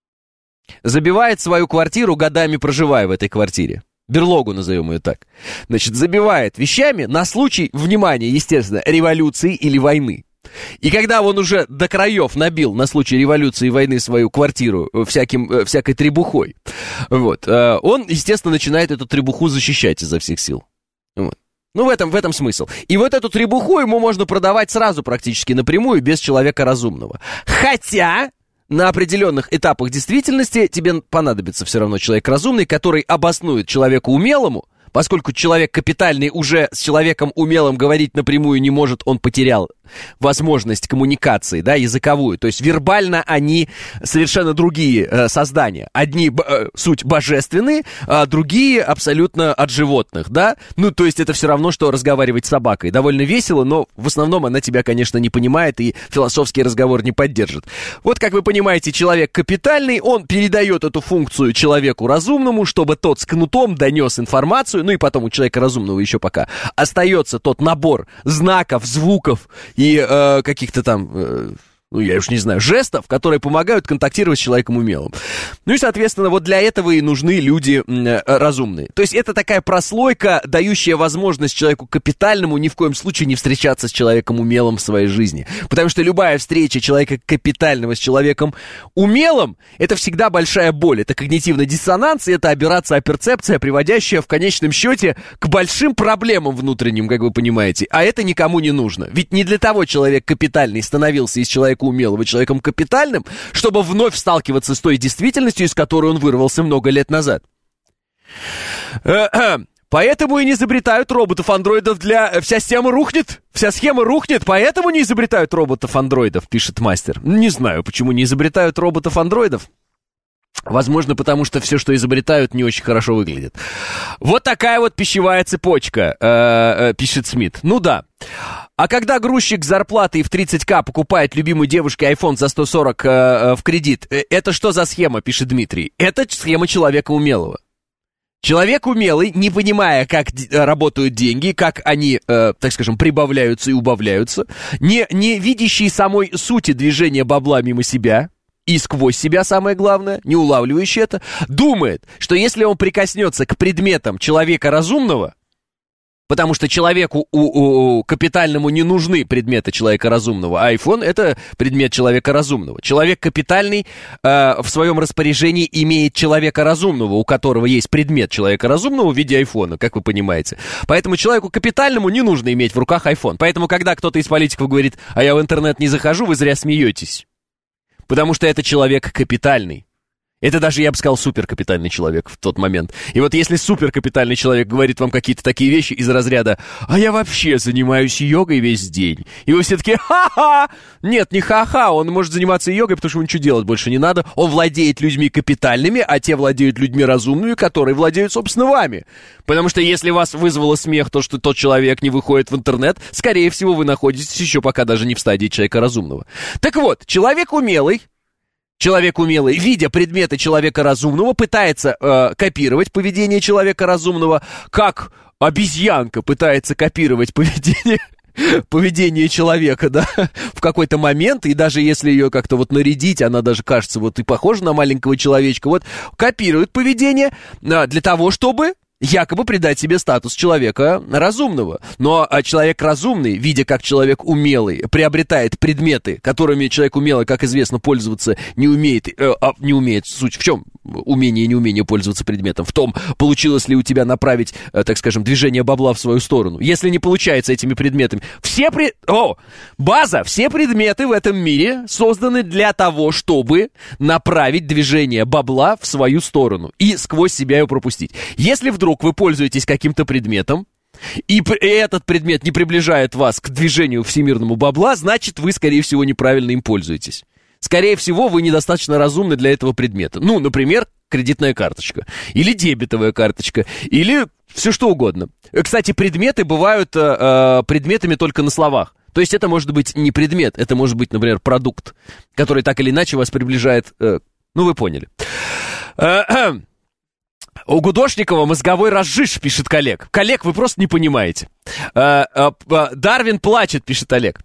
B: забивает свою квартиру, годами проживая в этой квартире. Берлогу назовем ее так. Значит, забивает вещами на случай, внимание, естественно, революции или войны. И когда он уже до краев набил на случай революции и войны свою квартиру всякой требухой, вот, он, естественно, начинает эту требуху защищать изо всех сил. Вот. Ну, в этом смысл. И вот эту требуху ему можно продавать сразу практически напрямую, без человека разумного. Хотя на определенных этапах действительности тебе понадобится все равно человек разумный, который обоснует человеку умелому, поскольку человек капитальный уже с человеком умелым говорить напрямую не может, он потерял возможность коммуникации, да, языковую. То есть вербально они совершенно другие создания. Одни суть божественные, а другие абсолютно от животных, да. Ну, то есть это все равно, что разговаривать с собакой. Довольно весело, но в основном она тебя, конечно, не понимает и философский разговор не поддержит. Вот, как вы понимаете, человек капитальный, он передает эту функцию человеку разумному, чтобы тот с кнутом донес информацию, ну и потом у человека разумного еще пока остается тот набор знаков, звуков и каких-то там, ну, я уж не знаю, жестов, которые помогают контактировать с человеком умелым. Ну и, соответственно, вот для этого и нужны люди разумные. То есть это такая прослойка, дающая возможность человеку капитальному ни в коем случае не встречаться с человеком умелым в своей жизни. Потому что любая встреча человека капитального с человеком умелым, это всегда большая боль. Это когнитивный диссонанс, и это аберрация, перцепция, приводящая в конечном счете к большим проблемам внутренним, как вы понимаете. А это никому не нужно. Ведь не для того человек капитальный становился из человека умелого человеком капитальным, чтобы вновь сталкиваться с той действительностью, из которой он вырвался много лет назад. Поэтому и не изобретают роботов-андроидов для... Вся схема рухнет, поэтому не изобретают роботов-андроидов, пишет мастер. Не знаю, почему не изобретают роботов-андроидов. Возможно, потому что все, что изобретают, не очень хорошо выглядит. Вот такая вот пищевая цепочка, пишет Смит. Ну да. А когда грузчик с зарплатой в 30к покупает любимой девушке iPhone за 140 в кредит, это что за схема, пишет Дмитрий? Это схема человека умелого. Человек умелый, не понимая, как работают деньги, как они, так скажем, прибавляются и убавляются, не видящий самой сути движения бабла мимо себя, и сквозь себя, самое главное, не улавливающий это, думает, что если он прикоснется к предметам человека разумного, потому что человеку капитальному не нужны предметы человека разумного, а iPhone — это предмет человека разумного. Человек капитальный в своем распоряжении имеет человека разумного, у которого есть предмет человека разумного в виде iPhone, как вы понимаете. Поэтому человеку капитальному не нужно иметь в руках iPhone. Поэтому, когда кто-то из политиков говорит: а я в интернет не захожу, вы зря смеетесь. Потому что это человек капитальный. Это даже, я бы сказал, суперкапитальный человек в тот момент. И вот если суперкапитальный человек говорит вам какие-то такие вещи из разряда «А я вообще занимаюсь йогой весь день», и вы все таки «Ха-ха!» Нет, не ха-ха, он может заниматься йогой, потому что ему ничего делать больше не надо. Он владеет людьми капитальными, а те владеют людьми разумными, которые владеют, собственно, вами. Потому что если вас вызвало смех то, что тот человек не выходит в интернет, скорее всего, вы находитесь еще пока даже не в стадии человека разумного. Так вот, человек умелый, видя предметы человека разумного, пытается копировать поведение человека разумного, как обезьянка пытается копировать поведение человека, да, в какой-то момент, и даже если ее как-то вот нарядить, она даже кажется вот и похожа на маленького человечка, вот копирует поведение для того, чтобы якобы придать себе статус человека разумного. Но человек разумный, видя, как человек умелый приобретает предметы, которыми человек умелый, как известно, пользоваться не умеет, суть в чем? Умение и неумение пользоваться предметом. В том, получилось ли у тебя направить, так скажем, движение бабла в свою сторону. Если не получается этими предметами. Все предметы в этом мире созданы для того, чтобы направить движение бабла в свою сторону и сквозь себя ее пропустить. Если вдруг вы пользуетесь каким-то предметом, и этот предмет не приближает вас к движению всемирному бабла, значит, вы, скорее всего, неправильно им пользуетесь. Скорее всего, вы недостаточно разумны для этого предмета. Ну, например, кредитная карточка, или дебетовая карточка, или все что угодно. Кстати, предметы бывают предметами только на словах. То есть это может быть не предмет, это может быть, например, продукт, который так или иначе вас приближает... вы поняли. У Гудошникова мозговой разжиж, пишет Коллег. Коллег, вы просто не понимаете. Дарвин плачет, пишет Олег.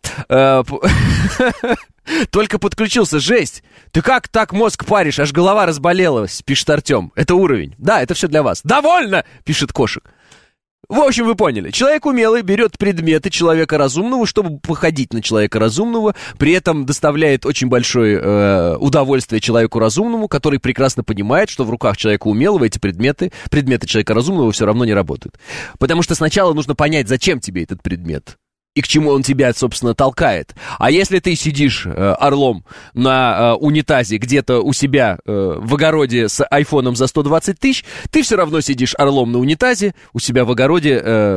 B: Только подключился, жесть. Ты как так мозг паришь, аж голова разболелась, пишет Артем. Это уровень. Да, это все для вас. Довольно, пишет Кошек. В общем, вы поняли. Человек умелый берет предметы человека разумного, чтобы походить на человека разумного, при этом доставляет очень большое удовольствие человеку разумному, который прекрасно понимает, что в руках человека умелого эти предметы человека разумного все равно не работают. Потому что сначала нужно понять, зачем тебе этот предмет. И к чему он тебя, собственно, толкает. А если ты сидишь орлом на унитазе где-то у себя в огороде с айфоном за 120 тысяч, ты все равно сидишь орлом на унитазе у себя в огороде,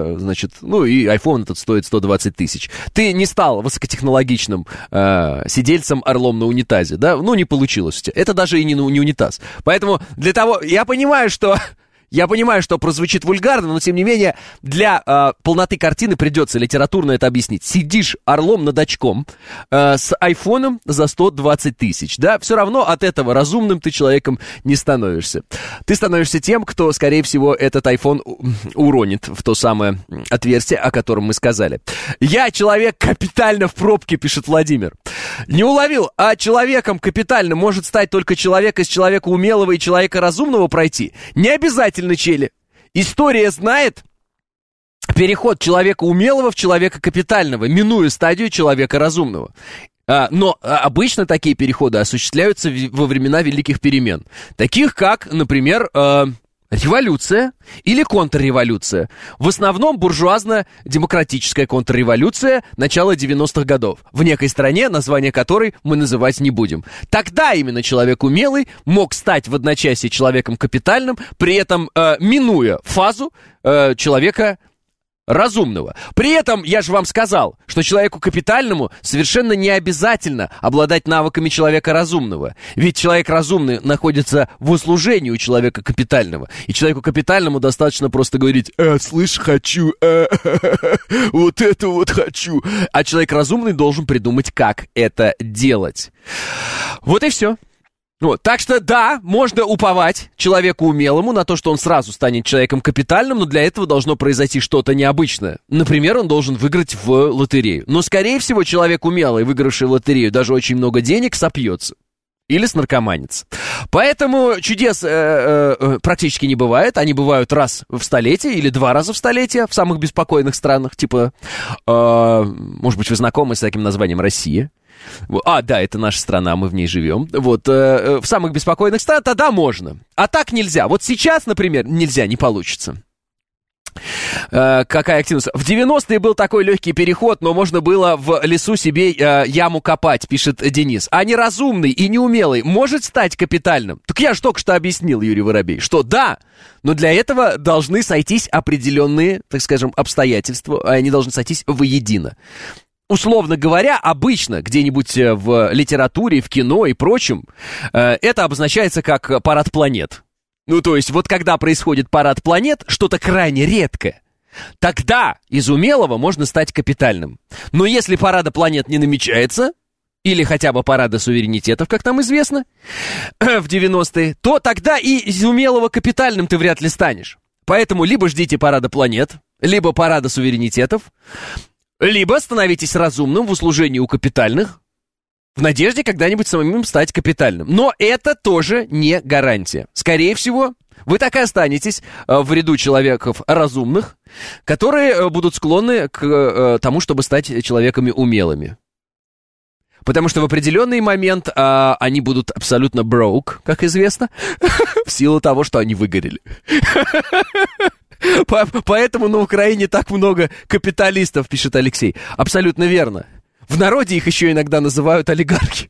B: и айфон этот стоит 120 тысяч. Ты не стал высокотехнологичным сидельцем орлом на унитазе, да? Не получилось у тебя. Это даже и не унитаз. Поэтому для того... Я понимаю, что прозвучит вульгарно, но, тем не менее, для полноты картины придется литературно это объяснить. Сидишь орлом над очком с айфоном за 120 тысяч, да? Все равно от этого разумным ты человеком не становишься. Ты становишься тем, кто, скорее всего, этот айфон уронит в то самое отверстие, о котором мы сказали. Я человек капитально в пробке, пишет Владимир. Не уловил, а человеком капитально может стать только человек из человека умелого и человека разумного пройти? Не обязательно, чели. История знает переход человека умелого в человека капитального, минуя стадию человека разумного. Но обычно такие переходы осуществляются во времена великих перемен, таких как, например, революция или контрреволюция. В основном буржуазно-демократическая контрреволюция начала 90-х годов, в некой стране, название которой мы называть не будем. Тогда именно человек умелый мог стать в одночасье человеком капитальным, при этом минуя фазу человека разумного. При этом, я же вам сказал, что человеку капитальному совершенно не обязательно обладать навыками человека разумного. Ведь человек разумный находится в услужении у человека капитального. И человеку капитальному достаточно просто говорить: слышь, хочу, вот это вот хочу. А человек разумный должен придумать, как это делать. Вот и все. Так что да, можно уповать человеку умелому на то, что он сразу станет человеком капитальным, но для этого должно произойти что-то необычное. Например, он должен выиграть в лотерею. Но, скорее всего, человек умелый, выигравший в лотерею даже очень много денег, сопьется. Или снаркоманится. Поэтому чудес практически не бывает. Они бывают раз в столетие или 2 раза в столетие в самых беспокойных странах. Типа, может быть, вы знакомы с таким названием Россия? Да, это наша страна, мы в ней живем. В самых беспокойных странах тогда можно. А так нельзя. Вот сейчас, например, нельзя, не получится. Какая активность? В 90-е был такой легкий переход, но можно было в лесу себе яму копать, пишет Денис. А неразумный и неумелый может стать капитальным? Так я же только что объяснил, Юрий Воробей, что да, но для этого должны сойтись определенные, так скажем, обстоятельства, они должны сойтись воедино. Условно говоря, обычно где-нибудь в литературе, в кино и прочем, это обозначается как парад планет. Ну, то есть, вот когда происходит парад планет, что-то крайне редкое, тогда из умелого можно стать капитальным. Но если парада планет не намечается, или хотя бы парада суверенитетов, как нам известно, в 90-е, то тогда и из умелого капитальным ты вряд ли станешь. Поэтому либо ждите парада планет, либо парада суверенитетов, либо становитесь разумным в услужении у капитальных, в надежде когда-нибудь самим стать капитальным. Но это тоже не гарантия. Скорее всего, вы так и останетесь в ряду человеков разумных, которые будут склонны к тому, чтобы стать человеками умелыми. Потому что в определенный момент они будут абсолютно broke, как известно, в силу того, что они выгорели. Поэтому на Украине так много капиталистов, пишет Алексей. Абсолютно верно. В народе их еще иногда называют олигархи.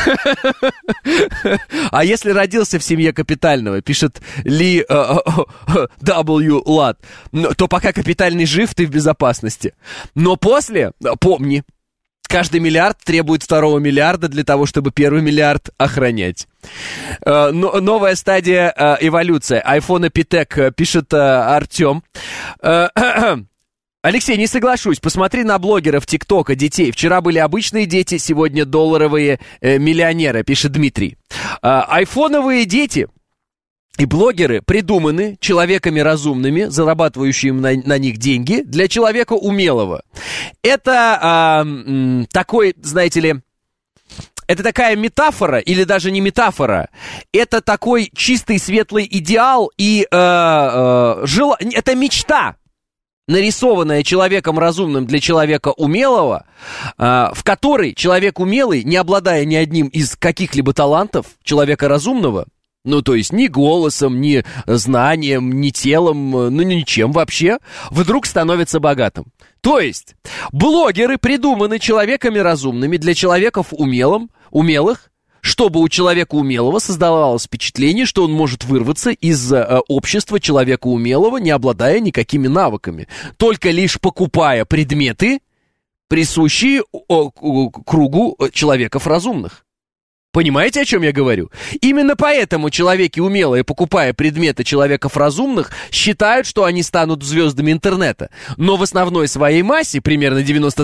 B: А если родился в семье капитального, пишет Ли W. Лад, то пока капитальный жив, ты в безопасности. Но после, помни, каждый миллиард требует второго миллиарда для того, чтобы первый миллиард охранять. Новая стадия эволюции. Айфона Питек, пишет Артем. Алексей, не соглашусь. Посмотри на блогеров ТикТока, детей. Вчера были обычные дети, сегодня долларовые миллионеры, пишет Дмитрий. Айфоновые дети и блогеры придуманы человеками разумными, зарабатывающими на них деньги, для человека умелого. Это такой, знаете ли, это такая метафора, или даже не метафора, это такой чистый светлый идеал и это мечта, нарисованная человеком разумным для человека умелого, в которой человек умелый, не обладая ни одним из каких-либо талантов человека разумного, ну, то есть ни голосом, ни знанием, ни телом, ну, ничем вообще, вдруг становится богатым. То есть блогеры придуманы человеками разумными для человеков умелых, чтобы у человека умелого создавалось впечатление, что он может вырваться из общества человека умелого, не обладая никакими навыками, только лишь покупая предметы, присущие кругу человеков разумных. Понимаете, о чем я говорю? Именно поэтому человеки умелые, покупая предметы человеков разумных, считают, что они станут звездами интернета. Но в основной своей массе, примерно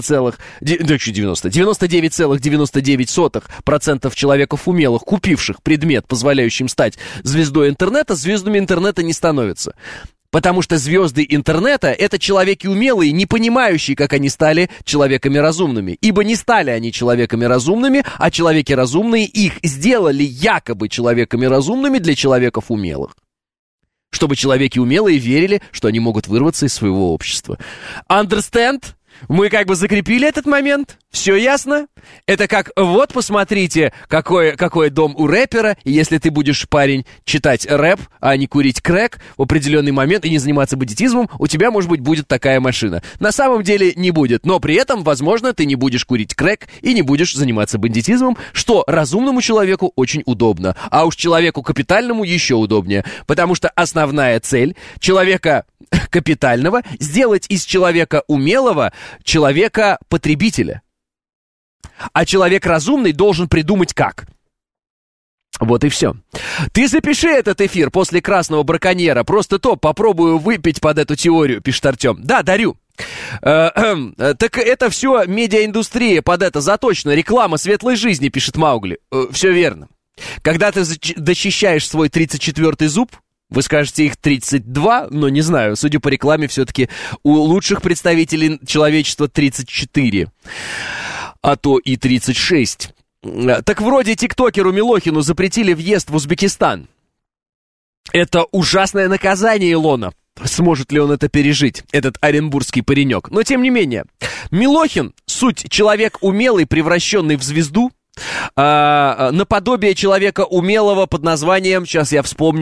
B: 99,99% человеков умелых, купивших предмет, позволяющий им стать звездой интернета, звездами интернета не становятся. Потому что звезды интернета — это человеки умелые, не понимающие, как они стали человеками разумными. Ибо не стали они человеками разумными, а человеки разумные их сделали якобы человеками разумными для человеков умелых. Чтобы человеки умелые верили, что они могут вырваться из своего общества. Understand? Мы как бы закрепили этот момент, все ясно? Это как, вот посмотрите, какой дом у рэпера, и если ты будешь, парень, читать рэп, а не курить крэк в определенный момент и не заниматься бандитизмом, у тебя, может быть, будет такая машина. На самом деле не будет, но при этом, возможно, ты не будешь курить крэк и не будешь заниматься бандитизмом, что разумному человеку очень удобно, а уж человеку капитальному еще удобнее, потому что основная цель человека капитального — сделать из человека умелого человека-потребителя. А человек разумный должен придумать как. Вот и все. Ты запиши этот эфир после «Красного браконьера». Просто попробую выпить под эту теорию, пишет Артем. Да, дарю. Так это все медиаиндустрия под это заточена. Реклама светлой жизни, пишет Маугли. Все верно. Когда ты дочищаешь свой 34-й зуб, вы скажете, их 32, но не знаю, судя по рекламе, все-таки у лучших представителей человечества 34, а то и 36. Так вроде тиктокеру Милохину запретили въезд в Узбекистан. Это ужасное наказание, Илона. Сможет ли он это пережить, этот оренбургский паренек? Но тем не менее, Милохин, суть человек умелый, превращенный в звезду, наподобие человека умелого под названием, сейчас я вспомню,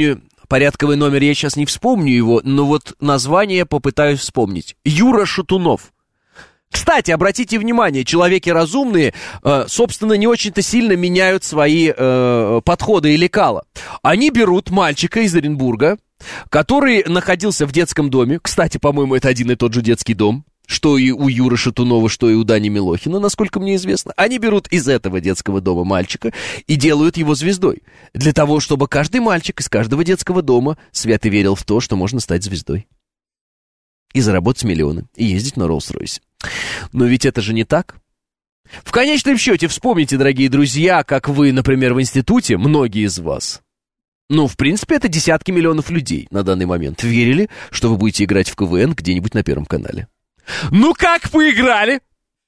B: Порядковый номер я сейчас не вспомню его, но вот название попытаюсь вспомнить. Юра Шатунов. Кстати, обратите внимание, человеки разумные, собственно, не очень-то сильно меняют свои подходы и лекала. Они берут мальчика из Оренбурга, который находился в детском доме. Кстати, по-моему, это один и тот же детский дом, что и у Юры Шатунова, что и у Дани Милохина, насколько мне известно. Они берут из этого детского дома мальчика и делают его звездой. Для того, чтобы каждый мальчик из каждого детского дома свято верил в то, что можно стать звездой. И заработать миллионы, и ездить на Роллс-Ройсе. Но ведь это же не так. В конечном счете, вспомните, дорогие друзья, как вы, например, в институте, многие из вас, в принципе, это десятки миллионов людей на данный момент, верили, что вы будете играть в КВН где-нибудь на Первом канале. Ну как поиграли?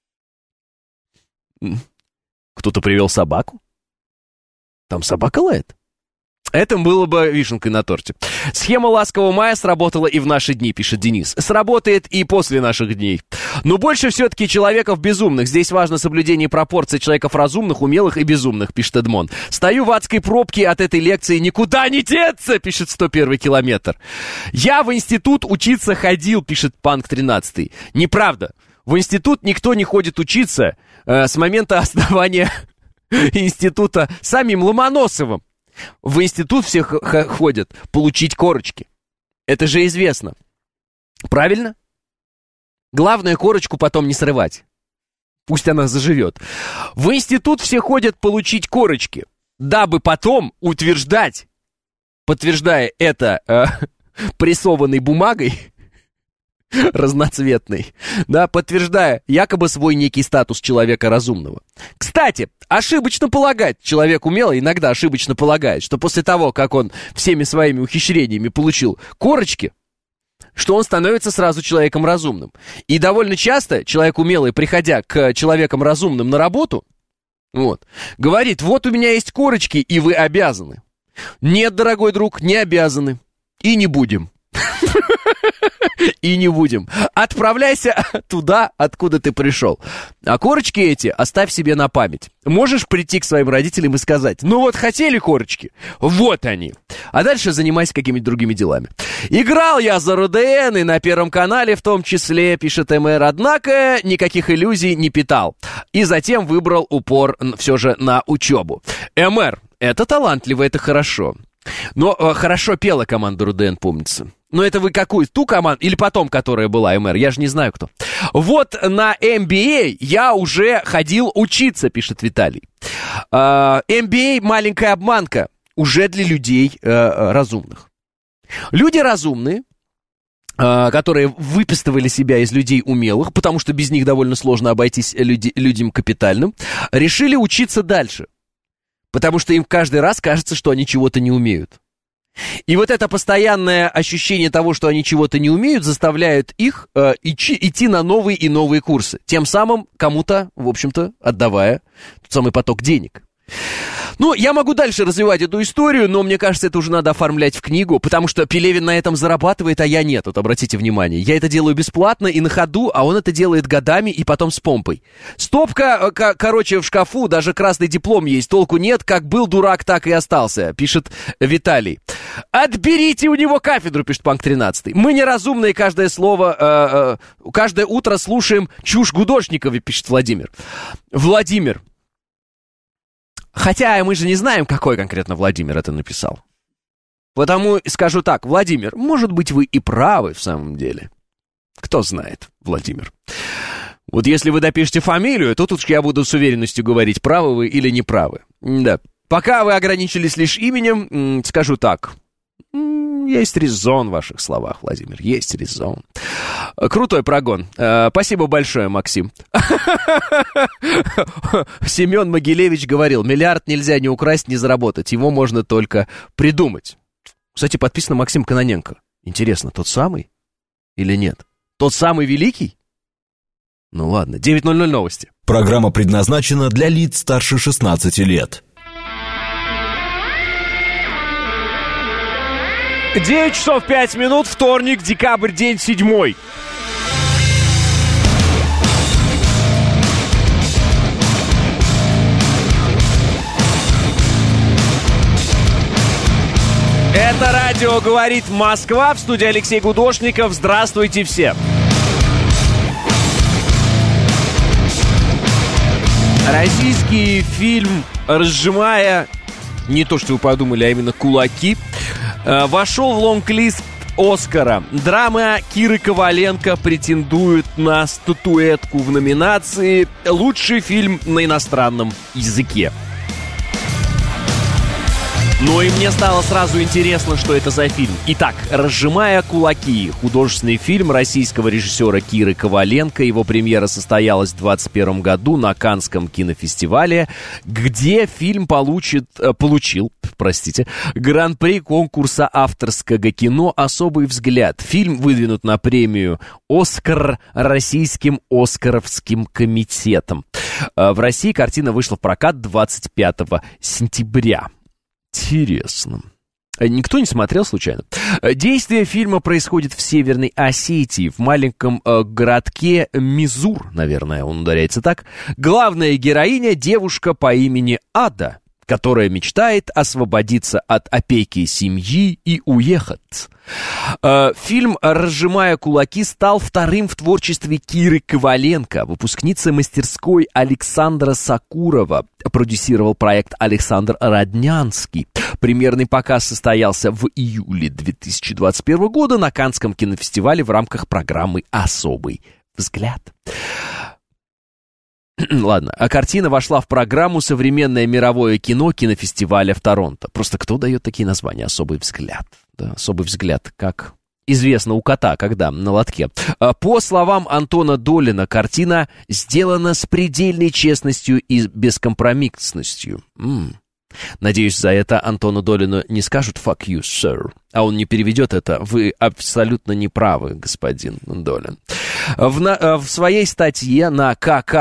B: Кто-то привел собаку? Там собака лает? Это было бы вишенкой на торте. Схема ласкового мая сработала и в наши дни, пишет Денис. Сработает и после наших дней. Но больше все-таки человеков безумных. Здесь важно соблюдение пропорций человеков разумных, умелых и безумных, пишет Эдмон. Стою в адской пробке от этой лекции, никуда не деться, пишет 101 километр. Я в институт учиться ходил, пишет Панк 13. Неправда. В институт никто не ходит учиться с момента основания института самим Ломоносовым. В институт все ходят получить корочки. Это же известно. Правильно? Главное, корочку потом не срывать. Пусть она заживет. В институт все ходят получить корочки, дабы потом утверждать, подтверждая это прессованной бумагой, разноцветный, да, подтверждая якобы свой некий статус человека разумного. Кстати, ошибочно полагать, человек умелый иногда ошибочно полагает, что после того, как он всеми своими ухищрениями получил корочки, что он становится сразу человеком разумным. И довольно часто человек умелый, приходя к человекам разумным на работу, говорит, вот у меня есть корочки, и вы обязаны. Нет, дорогой друг, не обязаны. И не будем. И не будем. Отправляйся туда, откуда ты пришел. А корочки эти оставь себе на память. Можешь прийти к своим родителям и сказать, хотели корочки? Вот они. А дальше занимайся какими-то другими делами. Играл я за РУДН и на Первом канале в том числе, пишет МР, однако никаких иллюзий не питал. И затем выбрал упор все же на учебу. МР, это талантливо, это хорошо. Но хорошо пела команда РУДН, помнится. Но это вы какую? Ту команду или потом, которая была, МР? Я же не знаю, кто. Вот на MBA я уже ходил учиться, пишет Виталий. MBA маленькая обманка уже для людей разумных. Люди разумные, которые выписывали себя из людей умелых, потому что без них довольно сложно обойтись людям капитальным, решили учиться дальше. Потому что им каждый раз кажется, что они чего-то не умеют. И вот это постоянное ощущение того, что они чего-то не умеют, заставляет их идти на новые и новые курсы. Тем самым кому-то, в общем-то, отдавая тот самый поток денег. Я могу дальше развивать эту историю, но мне кажется, это уже надо оформлять в книгу, потому что Пелевин на этом зарабатывает, а я нет, обратите внимание. Я это делаю бесплатно и на ходу, а он это делает годами и потом с помпой. Стопка, в шкафу, даже красный диплом есть, толку нет, как был дурак, так и остался, пишет Виталий. Отберите у него кафедру, пишет Панк 13. Мы неразумные, каждое слово, каждое утро слушаем чушь Гудошниковой, пишет Владимир. Владимир. Хотя мы же не знаем, какой конкретно Владимир это написал. Потому скажу так, Владимир, может быть, вы и правы в самом деле. Кто знает, Владимир. Вот если вы допишете фамилию, то тут я буду с уверенностью говорить, правы вы или не правы. Да. Пока вы ограничились лишь именем, скажу так. Есть резон в ваших словах, Владимир, есть резон. Крутой прогон. Спасибо большое, Максим. Семен Могилевич говорил, миллиард нельзя ни украсть, ни заработать. Его можно только придумать. Кстати, подписан Максим Кононенко. Интересно, тот самый или нет? Тот самый великий? Ну ладно, 9:00 новости.
A: Программа предназначена для лиц старше 16 лет.
B: 9 часов 5 минут, вторник, декабрь, день 7. Это Это радио «Говорит Москва», в студии Алексей Гудошников. Здравствуйте все. Российский фильм «Разжимая», не то, что вы подумали, а именно «Кулаки», вошел в лонг-лист Оскара. Драма Киры Коваленко претендует на статуэтку в номинации «Лучший фильм на иностранном языке». Ну и мне стало сразу интересно, что это за фильм. Итак, «Разжимая кулаки» — художественный фильм российского режиссера Киры Коваленко. Его премьера состоялась в 2021 году на Каннском кинофестивале, где фильм получил гран-при конкурса авторского кино «Особый взгляд». Фильм выдвинут на премию «Оскар» Российским Оскаровским комитетом. В России картина вышла в прокат 25 сентября. Интересно. Никто не смотрел случайно? Действие фильма происходит в Северной Осетии, в маленьком городке Мизур, наверное, он ударяется так. Главная героиня — девушка по имени Ада, которая мечтает освободиться от опеки семьи и уехать. Фильм «Разжимая кулаки» стал вторым в творчестве Киры Коваленко. Выпускница мастерской Александра Сакурова. Продюсировал проект Александр Роднянский. Премьерный показ состоялся в июле 2021 года на Каннском кинофестивале в рамках программы «Особый взгляд». Ладно, а картина вошла в программу «Современное мировое кино» кинофестиваля в Торонто. Просто кто дает такие названия? «Особый взгляд». Да, «Особый взгляд», как известно у кота, когда на лотке. По словам Антона Долина, картина сделана с предельной честностью и бескомпромиссностью. Надеюсь, за это Антону Долину не скажут «fuck you, sir», а он не переведет это. Вы абсолютно не правы, господин Долин. В своей статье на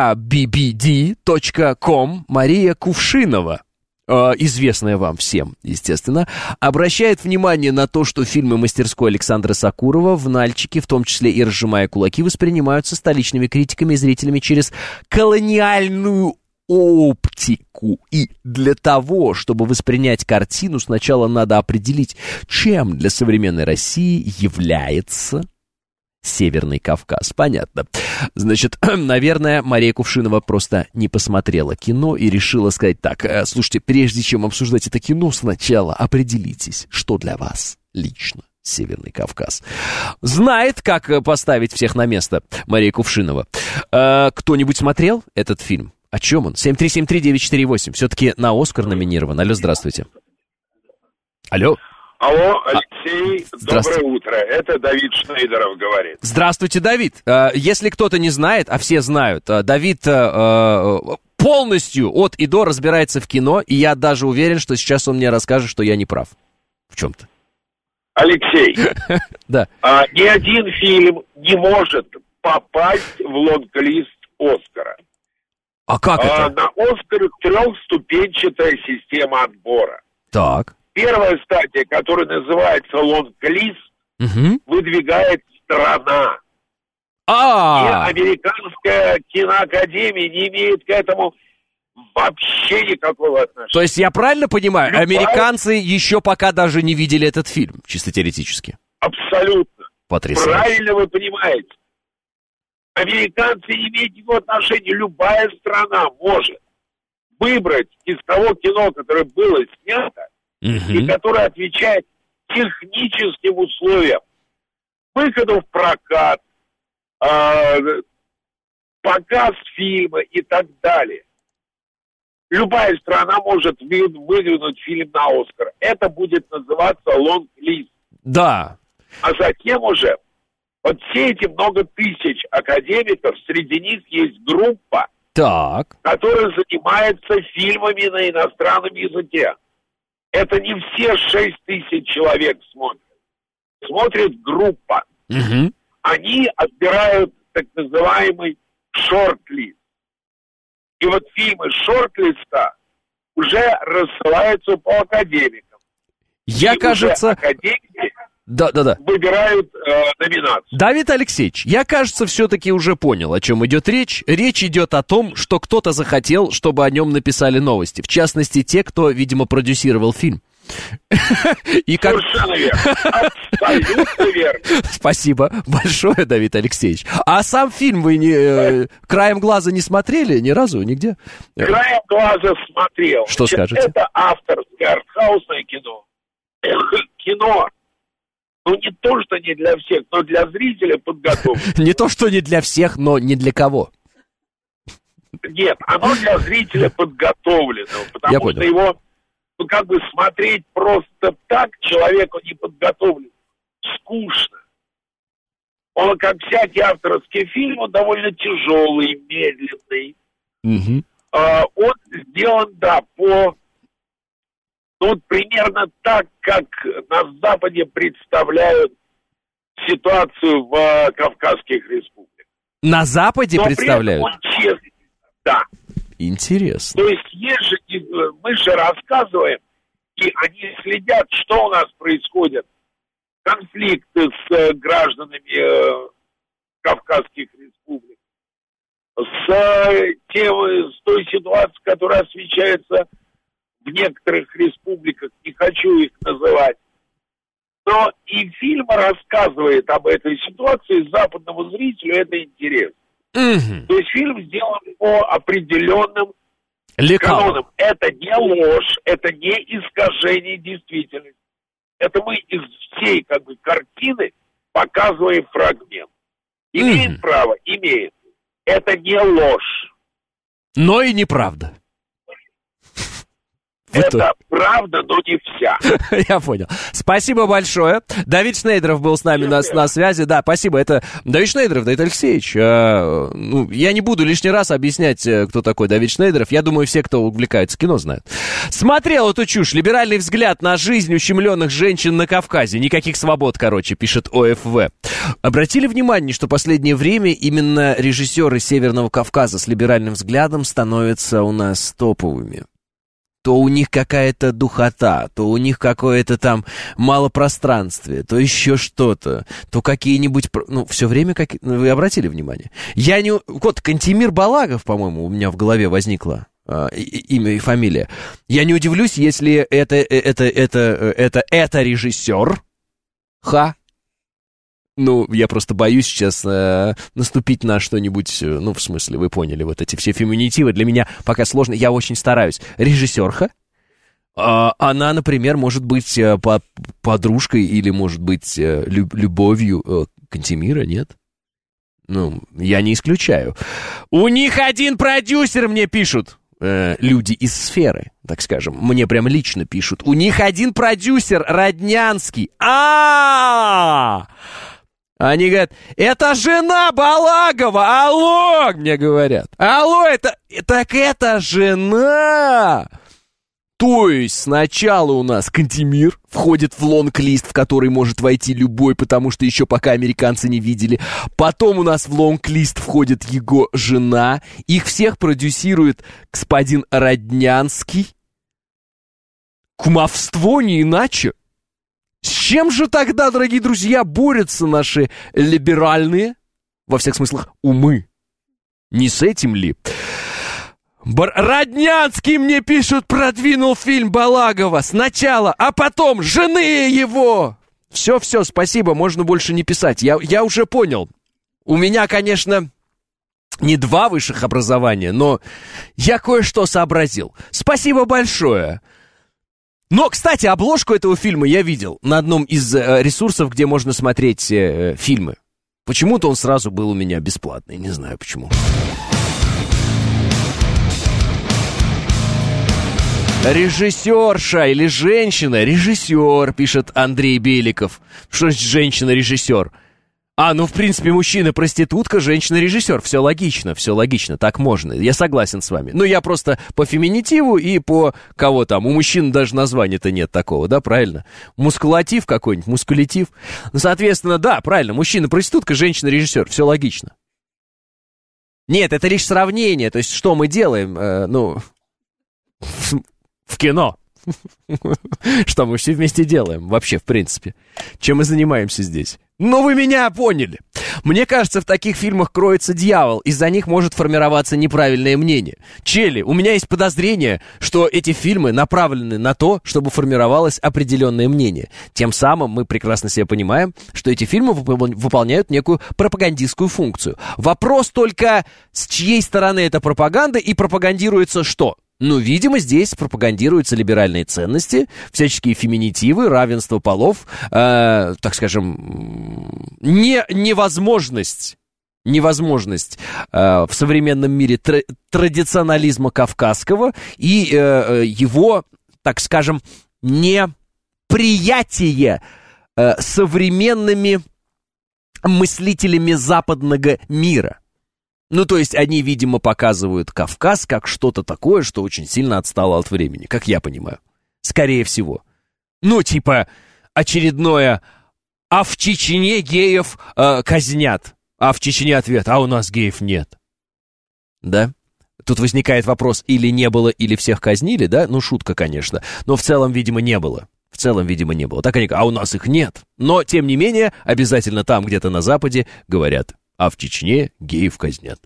B: kkbbd.com Мария Кувшинова, известная вам всем, естественно, обращает внимание на то, что фильмы мастерской Александра Сакурова в «Нальчике», в том числе и «Разжимая кулаки», воспринимаются столичными критиками и зрителями через колониальную оптику. И для того, чтобы воспринять картину, сначала надо определить, чем для современной России является Северный Кавказ. Понятно. Значит, наверное, Мария Кувшинова просто не посмотрела кино и решила сказать так: слушайте, прежде чем обсуждать это кино, сначала определитесь, что для вас лично Северный Кавказ. Знает, как поставить всех на место Мария Кувшинова. Кто-нибудь смотрел этот фильм? О чем он? 7373948. Все-таки на «Оскар» номинирован. Алло, здравствуйте. Алло.
C: Алло, Алексей, доброе утро. Это Давид Шнейдеров говорит.
B: Здравствуйте, Давид. Если кто-то не знает, а все знают, Давид полностью от и до разбирается в кино, и я даже уверен, что сейчас он мне расскажет, что я не прав в чем-то.
C: Алексей,
B: да.
C: Ни один фильм не может попасть в лонг-лист Оскара.
B: А как это?
C: На Оскар трехступенчатая система отбора.
B: Так.
C: Первая стадия, которая называется лонг-лист, выдвигает страна. И американская киноакадемия не имеет к этому вообще никакого отношения.
B: То есть я правильно понимаю, американцы еще пока даже не видели этот фильм, чисто теоретически?
C: Абсолютно.
B: Потрясающе.
C: Правильно вы понимаете. Американцы не имеют никакого отношения. Любая страна может выбрать из того кино, которое было снято, и которое отвечает техническим условиям выхода в прокат, показ фильма и так далее. Любая страна может выдвинуть фильм на Оскар. Это будет называться лонг-лист.
B: Да.
C: А затем уже вот все эти много тысяч академиков, среди них есть группа, которая занимается фильмами на иностранном языке. Это не все 6 тысяч человек смотрят. Смотрит группа. Они отбирают так называемый шорт-лист. И вот фильмы шорт-листа уже рассылаются по академикам.
B: Кажется...
C: Академики
B: Да.
C: выбирают номинацию.
B: Давид Алексеевич, я, кажется, все-таки уже понял, о чем идет речь. Речь идет о том, что кто-то захотел, чтобы о нем написали новости. В частности, те, кто, видимо, продюсировал фильм.
C: Совершенно верно. Абсолютно верно.
B: Спасибо большое, Давид Алексеевич. А сам фильм вы краем глаза не смотрели ни разу, нигде?
C: Краем глаза смотрел.
B: Что скажете?
C: Это авторское, артхаусное кино. Кино, ну не то, что не для всех, но для зрителя подготовлено.
B: Не то, что не для всех, но не для кого.
C: Нет, оно для зрителя подготовлено, потому что его, ну, как бы смотреть просто так человеку не подготовлен. Скучно. Он, как всякий авторский фильм, он довольно тяжелый, медленный.
B: Угу.
C: Он сделан, да, по... Ну, вот примерно так, как на Западе представляют ситуацию в Кавказских республиках.
B: На Западе представляют?
C: Он честный, да.
B: Интересно.
C: То есть мы же рассказываем, и они следят, что у нас происходит. Конфликты с гражданами Кавказских республик, с той ситуацией, которая освещается в некоторых республиках, не хочу их называть. Но и фильм рассказывает об этой ситуации, западному зрителю это интересно.
B: Угу.
C: То есть фильм сделан по определенным
B: лекалам.
C: канонам. Это не ложь, это не искажение действительности. Это мы из всей как бы картины показываем фрагмент. Имеет право? Имеет. Это не ложь.
B: Но и неправда.
C: Это правда, но не вся.
B: Я понял. Спасибо большое. Давид Шнейдров был с нами на связи. Да, спасибо. Это Давид Шнейдров, Давид Алексеевич. Я не буду лишний раз объяснять, кто такой Давид Шнейдров. Я думаю, все, кто увлекается кино, знают. Смотрел эту чушь. Либеральный взгляд на жизнь ущемленных женщин на Кавказе. Никаких свобод, короче, пишет ОФВ. Обратили внимание, что в последнее время именно режиссеры Северного Кавказа с либеральным взглядом становятся у нас топовыми? То у них какая-то духота, то у них какое-то там малопространствие, то еще что-то, то какие-нибудь... Ну, все время вы обратили внимание? Вот Кантемир Балагов, по-моему, у меня в голове возникло имя и фамилия. Я не удивлюсь, если это режиссер. Ну, я просто боюсь сейчас наступить на что-нибудь, ну, в смысле, вы поняли, вот эти все феминитивы для меня пока сложно, я очень стараюсь. Режиссерха, она, например, может быть подружкой или, может быть, любовью Кантемира, нет? Ну, я не исключаю. У них один продюсер, мне пишут. Люди из сферы, так скажем, мне прям лично пишут. У них один продюсер, Роднянский. Они говорят, это жена Балагова, алло, мне говорят. Алло, это жена. То есть сначала у нас Кантемир входит в лонг-лист, в который может войти любой, потому что еще пока американцы не видели. Потом у нас в лонг-лист входит его жена. Их всех продюсирует господин Роднянский. Кумовство не иначе. С чем же тогда, дорогие друзья, борются наши либеральные, во всех смыслах, умы? Не с этим ли? Роднянский, мне пишут, продвинул фильм Балагова сначала, а потом жены его. Все, спасибо, можно больше не писать. Я уже понял. У меня, конечно, не 2 высших образования, но я кое-что сообразил. Спасибо большое. Но, кстати, обложку этого фильма я видел на одном из ресурсов, где можно смотреть фильмы. Почему-то он сразу был у меня бесплатный, не знаю почему. Режиссерша или женщина? Режиссер, пишет Андрей Беликов. Что значит женщина-режиссер? Ну, в принципе, мужчина-проститутка, женщина-режиссер. Все логично, так можно. Я согласен с вами. Но я просто по феминитиву и по кого там. У мужчин даже названия-то нет такого, да, правильно? Мускулатив какой-нибудь, мускулятив. Ну, соответственно, да, правильно, мужчина-проститутка, женщина-режиссер. Все логично. Нет, это лишь сравнение. То есть, что мы делаем, в кино. Что мы все вместе делаем вообще, в принципе. Чем мы занимаемся здесь. Ну, вы меня поняли. Мне кажется, в таких фильмах кроется дьявол. Из-за них может формироваться неправильное мнение. Чели, у меня есть подозрение, что эти фильмы направлены на то, чтобы формировалось определенное мнение. Тем самым мы прекрасно себе понимаем, что эти фильмы выполняют некую пропагандистскую функцию. Вопрос только, с чьей стороны эта пропаганда и пропагандируется что? Ну, видимо, здесь пропагандируются либеральные ценности, всяческие феминитивы, равенство полов, так скажем, невозможность в современном мире традиционализма кавказского и его, так скажем, неприятие современными мыслителями западного мира. Ну, то есть они, видимо, показывают Кавказ как что-то такое, что очень сильно отстало от времени, как я понимаю. Скорее всего. Ну, типа, очередное «а в Чечне геев казнят». А в Чечне ответ «а у нас геев нет». Да? Тут возникает вопрос, или не было, или всех казнили, да? Ну, шутка, конечно. Но в целом, видимо, не было. Так они говорят, а у нас их нет. Но, тем не менее, обязательно там, где-то на Западе, говорят, а в Чечне геев казнят.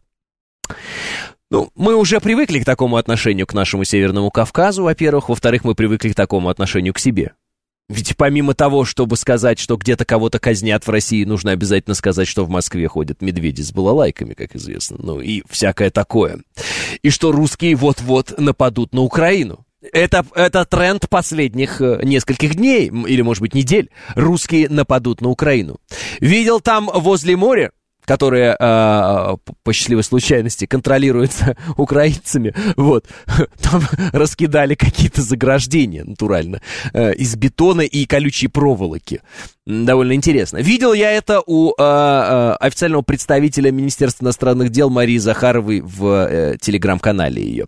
B: Ну, мы уже привыкли к такому отношению к нашему Северному Кавказу, во-первых. Во-вторых, мы привыкли к такому отношению к себе. Ведь помимо того, чтобы сказать, что где-то кого-то казнят в России, нужно обязательно сказать, что в Москве ходят медведи с балалайками, как известно. Ну, и всякое такое. И что русские вот-вот нападут на Украину. Это тренд последних нескольких дней, или, может быть, недель. Русские нападут на Украину. Видел там возле моря, которое по счастливой случайности контролируется украинцами, вот, там раскидали какие-то заграждения, натурально, из бетона и колючей проволоки. Довольно интересно. Видел я это у официального представителя Министерства иностранных дел Марии Захаровой в телеграм-канале ее.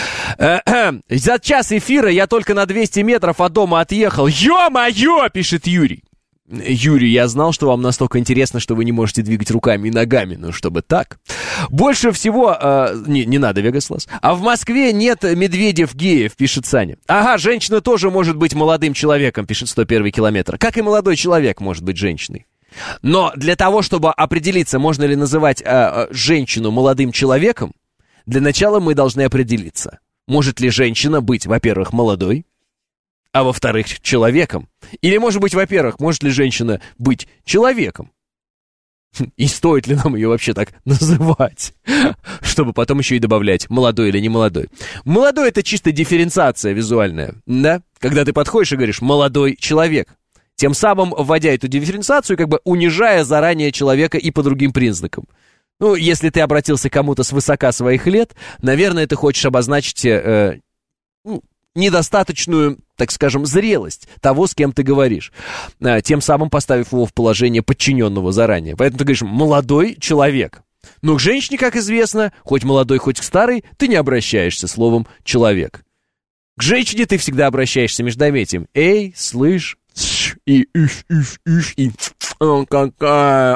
B: За час эфира я только на 200 метров от дома отъехал. Ё-моё, пишет Юрий. Юрий, я знал, что вам настолько интересно, что вы не можете двигать руками и ногами, но чтобы так. Больше всего... не надо, Вегаслас. А в Москве нет медведев-геев, пишет Саня. Ага, женщина тоже может быть молодым человеком, пишет 101 километр. Как и молодой человек может быть женщиной. Но для того, чтобы определиться, можно ли называть женщину молодым человеком, для начала мы должны определиться, может ли женщина быть, во-первых, молодой, а во-вторых, человеком. Или, может быть, во-первых, может ли женщина быть человеком? И стоит ли нам ее вообще так называть? Чтобы потом еще и добавлять, молодой или не молодой. Молодой — это чисто дифференциация визуальная, да? Когда ты подходишь и говоришь «молодой человек», тем самым вводя эту дифференциацию, как бы унижая заранее человека и по другим признакам. Ну, если ты обратился к кому-то свысока своих лет, наверное, ты хочешь обозначить... недостаточную, так скажем, зрелость того, с кем ты говоришь, тем самым поставив его в положение подчиненного заранее. Поэтому ты говоришь «молодой человек». Но к женщине, как известно, хоть молодой, хоть старый, ты не обращаешься словом «человек». К женщине ты всегда обращаешься междометием «эй, слышь», и и какая,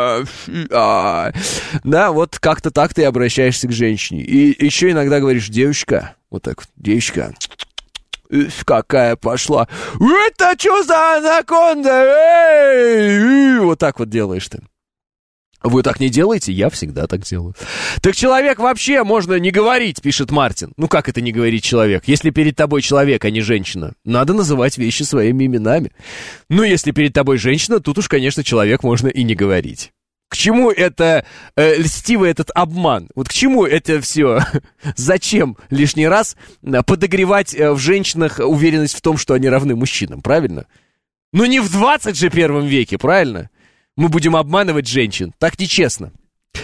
B: да, вот как-то так ты обращаешься к женщине. И еще иногда говоришь «девушка», вот так вот, «девушка». Какая пошла. Это что за анаконда? Эй! Вот так вот делаешь ты. Вы так не делаете? Я всегда так делаю. Так человек вообще можно не говорить, пишет Мартин. Ну как это не говорить человек? Если перед тобой человек, а не женщина, надо называть вещи своими именами. Ну если перед тобой женщина, тут уж, конечно, человек можно и не говорить. К чему это льстивый этот обман? Вот к чему это все? Зачем лишний раз подогревать в женщинах уверенность в том, что они равны мужчинам, правильно? Ну не в 21 веке, правильно? Мы будем обманывать женщин. Так нечестно.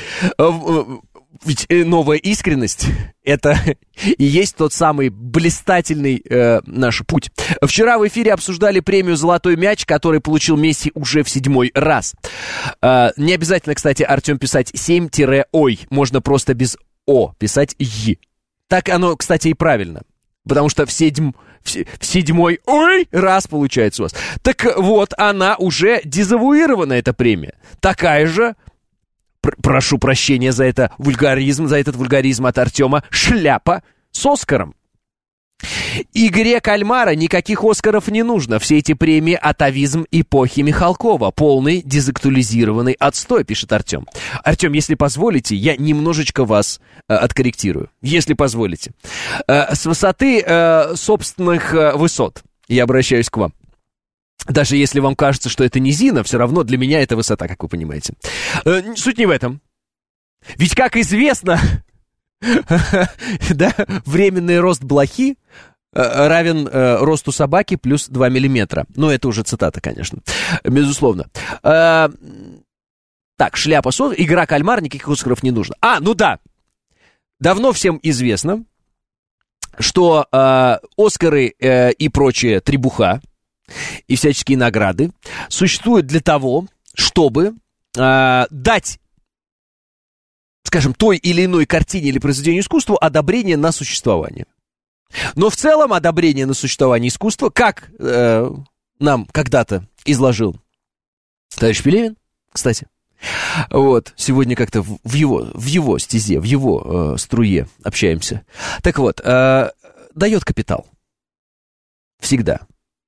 B: Ведь новая искренность — это и есть тот самый блистательный наш путь. Вчера в эфире обсуждали премию «Золотой мяч», который получил Месси уже в 7-й раз. Не обязательно, кстати, Артем, писать 7-ой. Можно просто без «о» писать «й». Так оно, кстати, и правильно. Потому что в 7-й раз получается у вас. Так вот, она уже дезавуирована, эта премия. Такая же, прошу прощения за этот вульгаризм от Артема, шляпа с Оскаром. Игре кальмара никаких Оскаров не нужно. Все эти премии — атовизм эпохи Михалкова. Полный дезактуализированный отстой, пишет Артем. Артем, если позволите, я немножечко вас откорректирую. Если позволите. С высоты собственных высот я обращаюсь к вам. Даже если вам кажется, что это низина, все равно для меня это высота, как вы понимаете. Суть не в этом. Ведь, как известно, да, временный рост блохи равен росту собаки плюс 2 миллиметра. Ну, это уже цитата, конечно, безусловно. Так, шляпа, игра кальмар, никаких Оскаров не нужно. Ну да, давно всем известно, что Оскары и прочая требуха и всяческие награды существуют для того, чтобы дать, скажем, той или иной картине или произведению искусства одобрение на существование. Но в целом одобрение на существование искусства, как нам когда-то изложил товарищ Пелевин, кстати, вот, сегодня как-то в его стезе, в его струе общаемся. Так вот, дает капитал. Всегда.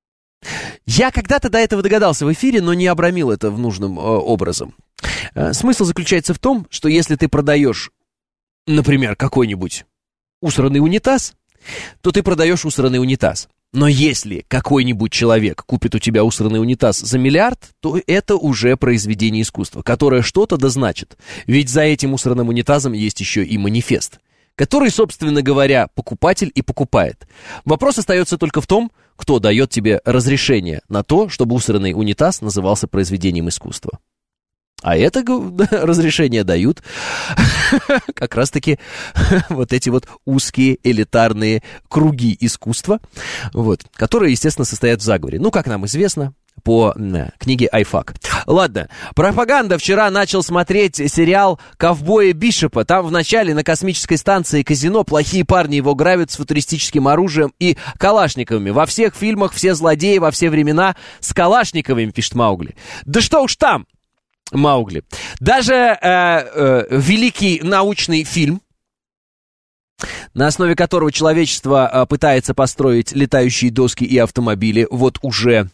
B: Я когда-то до этого догадался в эфире, но не обрамил это нужным образом. Смысл заключается в том, что если ты продаешь, например, какой-нибудь усранный унитаз, то ты продаешь усранный унитаз. Но если какой-нибудь человек купит у тебя усранный унитаз за $1 миллиард, то это уже произведение искусства, которое что-то да значит. Ведь за этим усранным унитазом есть еще и манифест, который, собственно говоря, покупатель и покупает. Вопрос остается только в том, кто дает тебе разрешение на то, чтобы усранный унитаз назывался произведением искусства. А это разрешение дают как раз-таки вот эти вот узкие элитарные круги искусства, вот, которые, естественно, состоят в заговоре. Ну, как нам известно, по книге Айфак. Ладно, пропаганда. Вчера начал смотреть сериал «Ковбоя Бишопа». Там в начале на космической станции казино плохие парни его грабят с футуристическим оружием и калашниковыми. Во всех фильмах все злодеи во все времена с калашниковыми, пишет Маугли. Да что уж там, Маугли. Даже великий научный фильм, на основе которого человечество пытается построить летающие доски и автомобили вот уже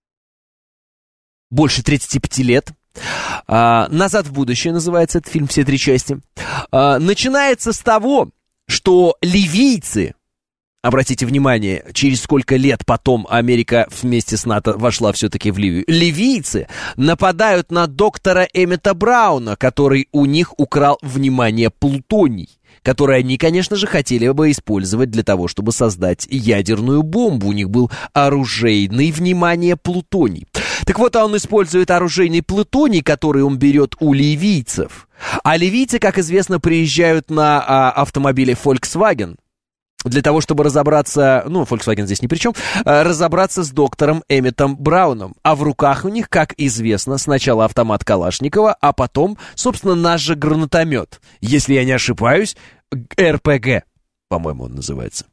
B: больше 35 лет. «Назад в будущее» называется этот фильм, все 3 части. Начинается с того, что ливийцы, обратите внимание, через сколько лет потом Америка вместе с НАТО вошла все-таки в Ливию. Ливийцы нападают на доктора Эммета Брауна, который у них украл, внимание, плутоний, который они, конечно же, хотели бы использовать для того, чтобы создать ядерную бомбу. У них был оружейный, внимание, плутоний. Так вот, он использует оружейный плутоний, который он берет у ливийцев. А ливийцы, как известно, приезжают на автомобиле Volkswagen для того, чтобы разобраться, ну, Volkswagen здесь ни при чем, разобраться с доктором Эмметом Брауном. А в руках у них, как известно, сначала автомат Калашникова, а потом, собственно, наш же гранатомет. Если я не ошибаюсь, РПГ, по-моему, он называется.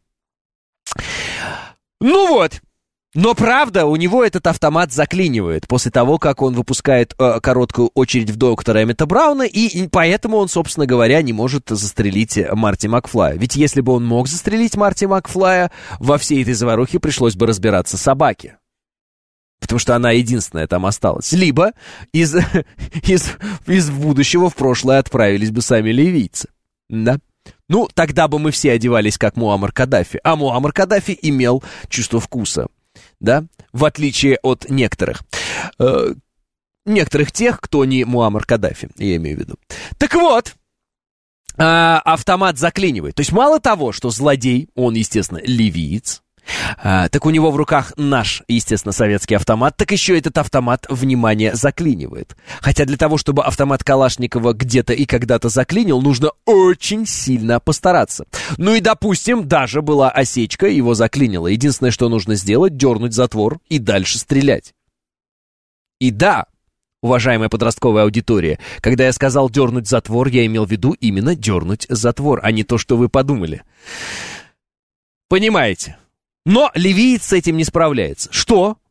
B: Ну вот. Но правда, у него этот автомат заклинивает после того, как он выпускает короткую очередь в доктора Эммета Брауна, и поэтому он, собственно говоря, не может застрелить Марти Макфлая. Ведь если бы он мог застрелить Марти Макфлая, во всей этой заварухе пришлось бы разбираться собаке. Потому что она единственная там осталась. Либо из будущего в прошлое отправились бы сами ливийцы. Да. Ну, тогда бы мы все одевались как Муаммар Каддафи. А Муаммар Каддафи имел чувство вкуса. Да, в отличие от некоторых тех, кто не Муаммар Каддафи, я имею в виду. Так вот, автомат заклинивает. То есть мало того, что злодей, он, естественно, ливиец, так у него в руках наш, естественно, советский автомат, так еще этот автомат, внимание, заклинивает. Хотя для того, чтобы автомат Калашникова где-то и когда-то заклинил, нужно очень сильно постараться. Ну и, допустим, даже была осечка, его заклинило. Единственное, что нужно сделать, дернуть затвор и дальше стрелять. И да, уважаемая подростковая аудитория, когда я сказал дернуть затвор, я имел в виду именно дернуть затвор, а не то, что вы подумали. Понимаете? Но ливиец с этим не справляется. Что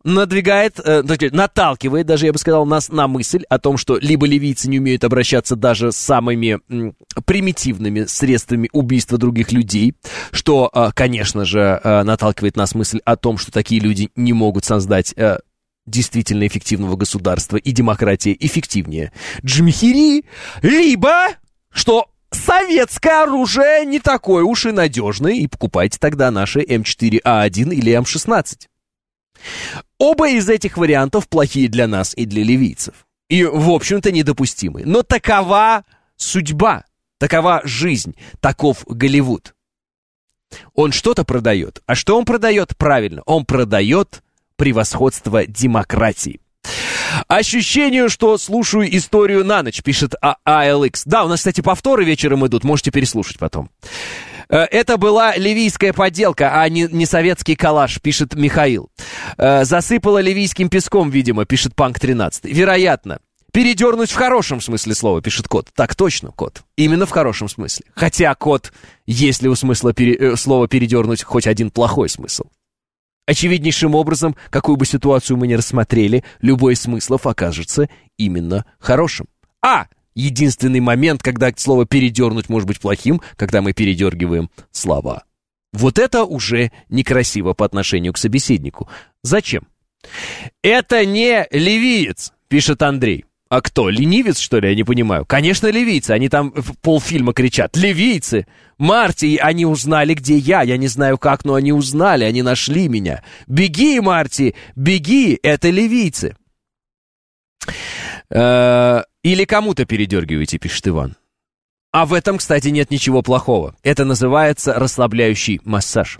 B: наталкивает, даже я бы сказал, нас на мысль о том, что либо ливийцы не умеют обращаться даже с самыми примитивными средствами убийства других людей, что, конечно же, наталкивает нас мысль о том, что такие люди не могут создать действительно эффективного государства, и демократия эффективнее Джамахири, либо, что советское оружие не такое уж и надежное, и покупайте тогда наши М4А1 или М16. Оба из этих вариантов плохие для нас и для ливийцев. И, в общем-то, недопустимы. Но такова судьба, такова жизнь, таков Голливуд. Он что-то продает. А что он продает? Правильно, он продает превосходство демократии. Ощущение, что слушаю историю на ночь, пишет ALX. Да, у нас, кстати, повторы вечером идут, можете переслушать потом. Это была ливийская подделка, а не советский калаш, пишет Михаил. Засыпала ливийским песком, видимо, пишет Панк13. Вероятно. Передернуть в хорошем смысле слова, пишет Кот. Так точно, Кот. Именно в хорошем смысле. Хотя, Кот, есть ли у смысла слова передернуть хоть один плохой смысл? Очевиднейшим образом, какую бы ситуацию мы ни рассмотрели, любой из смыслов окажется именно хорошим. Единственный момент, когда слово «передернуть» может быть плохим, когда мы передергиваем слова. Вот это уже некрасиво по отношению к собеседнику. Зачем? Это не ливиец, пишет Андрей. А кто, ленивец, что ли, я не понимаю? Конечно, ливийцы, они там полфильма кричат. Ливийцы! Марти, они узнали, где я не знаю как, но они узнали, они нашли меня. Беги, Марти, беги, это ливийцы. Или кому-то передергиваете, пишет Иван. А в этом, кстати, нет ничего плохого. Это называется расслабляющий массаж.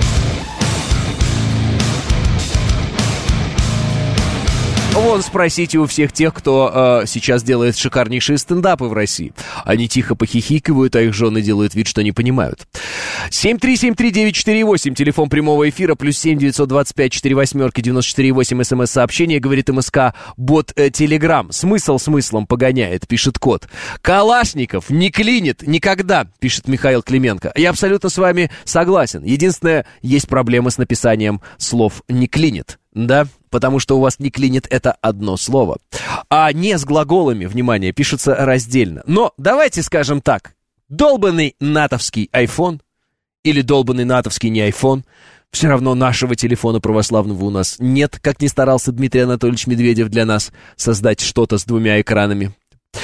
B: Вон, спросите у всех тех, кто сейчас делает шикарнейшие стендапы в России. Они тихо похихикивают, а их жены делают вид, что не понимают. 7373948, телефон прямого эфира, +7 925 48 94,8, смс-сообщение, говорит МСК, бот Телеграм. Смысл смыслом погоняет, пишет Кот. Калашников не клинит никогда, пишет Михаил Клименко. Я абсолютно с вами согласен. Единственное, есть проблема с написанием слов «не клинит». Да, потому что у вас не клинит это одно слово. А не с глаголами, внимание, пишется раздельно. Но давайте скажем так. Долбанный натовский iPhone или долбанный натовский не iPhone, все равно нашего телефона православного у нас нет, как ни старался Дмитрий Анатольевич Медведев для нас создать что-то с двумя экранами.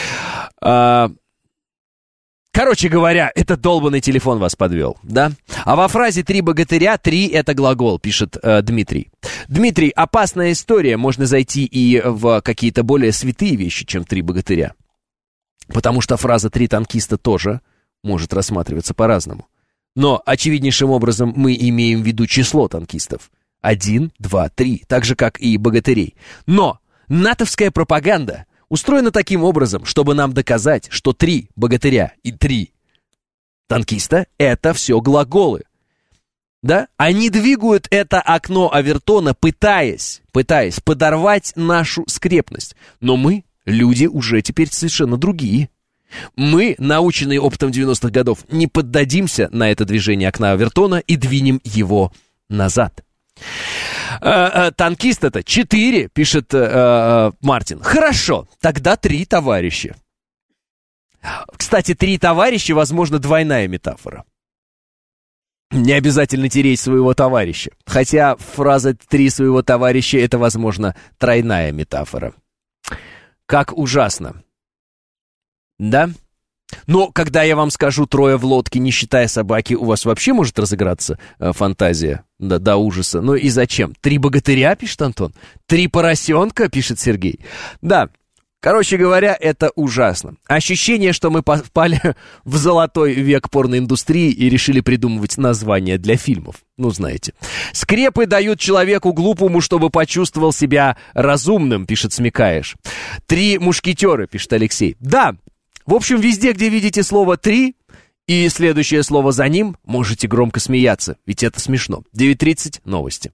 B: Короче говоря, этот долбанный телефон вас подвел, да? А во фразе «три богатыря» 3 — это глагол, пишет Дмитрий. Дмитрий, опасная история, можно зайти и в какие-то более святые вещи, чем 3 богатыря. Потому что фраза «3 танкиста» тоже может рассматриваться по-разному. Но очевиднейшим образом мы имеем в виду число танкистов. 1, 2, 3, так же, как и богатырей. Но натовская пропаганда устроена таким образом, чтобы нам доказать, что 3 богатыря и 3 танкиста — это все глаголы. Да? Они двигают это окно Авертона, пытаясь подорвать нашу скрепность. Но мы, люди, уже теперь совершенно другие. Мы, наученные опытом 90-х годов, не поддадимся на это движение окна Авертона и двинем его назад. Танкист это 4, пишет Мартин. Хорошо, тогда 3 товарища. Кстати, 3 товарища, возможно, двойная метафора. Не обязательно тереть своего товарища. Хотя фраза 3 своего товарища — это, возможно, тройная метафора. Как ужасно. Да? Но когда я вам скажу 3 в лодке, не считая собаки, у вас вообще может разыграться фантазия до ужаса. Ну и зачем? 3 богатыря, пишет Антон. 3 поросенка, пишет Сергей. Да, короче говоря, это ужасно. Ощущение, что мы попали в золотой век порноиндустрии и решили придумывать названия для фильмов. Ну, знаете. Скрепы дают человеку глупому, чтобы почувствовал себя разумным, пишет Смекаешь. 3 мушкетера, пишет Алексей. Да. В общем, везде, где видите слово «3» и следующее слово за ним, можете громко смеяться, ведь это смешно. 9:30, новости.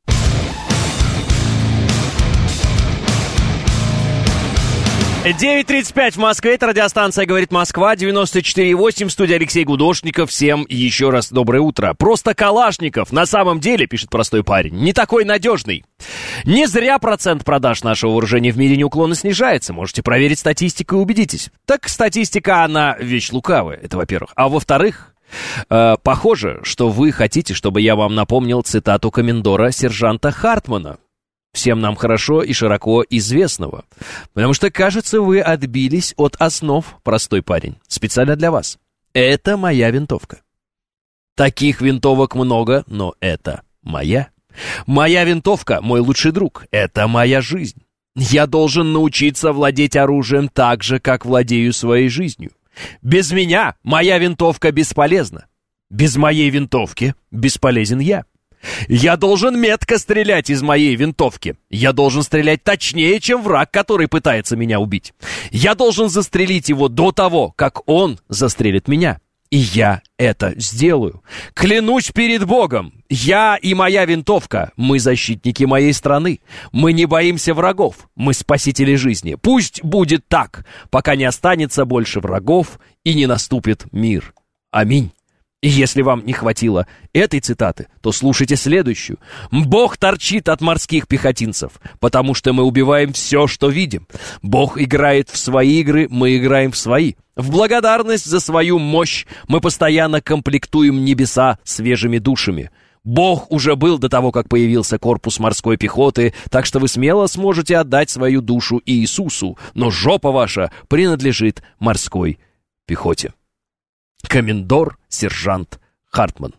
B: «9:35 в Москве, это радиостанция «Говорит Москва», 94,8, студия Алексей Гудошников. Всем еще раз доброе утро. Просто Калашников, на самом деле, пишет простой парень, не такой надежный. Не зря процент продаж нашего вооружения в мире неуклонно снижается. Можете проверить статистику и убедитесь. Так статистика, она вещь лукавая, это во-первых. А во-вторых, похоже, что вы хотите, чтобы я вам напомнил цитату комендора сержанта Хартмана. Всем нам хорошо и широко известного. Потому что, кажется, вы отбились от основ, простой парень. Специально для вас. Это моя винтовка. Таких винтовок много, но это моя. Моя винтовка — мой лучший друг. Это моя жизнь. Я должен научиться владеть оружием так же, как владею своей жизнью. Без меня моя винтовка бесполезна. Без моей винтовки бесполезен я. Я должен метко стрелять из моей винтовки. Я должен стрелять точнее, чем враг, который пытается меня убить. Я должен застрелить его до того, как он застрелит меня. И я это сделаю. Клянусь перед Богом, я и моя винтовка, мы защитники моей страны. Мы не боимся врагов, мы спасители жизни. Пусть будет так, пока не останется больше врагов и не наступит мир. Аминь. И если вам не хватило этой цитаты, то слушайте следующую. Бог торчит от морских пехотинцев, потому что мы убиваем все, что видим. Бог играет в свои игры, мы играем в свои. В благодарность за свою мощь мы постоянно комплектуем небеса свежими душами. Бог уже был до того, как появился корпус морской пехоты, так что вы смело сможете отдать свою душу Иисусу, но жопа ваша принадлежит морской пехоте. Комендор-сержант Хартман.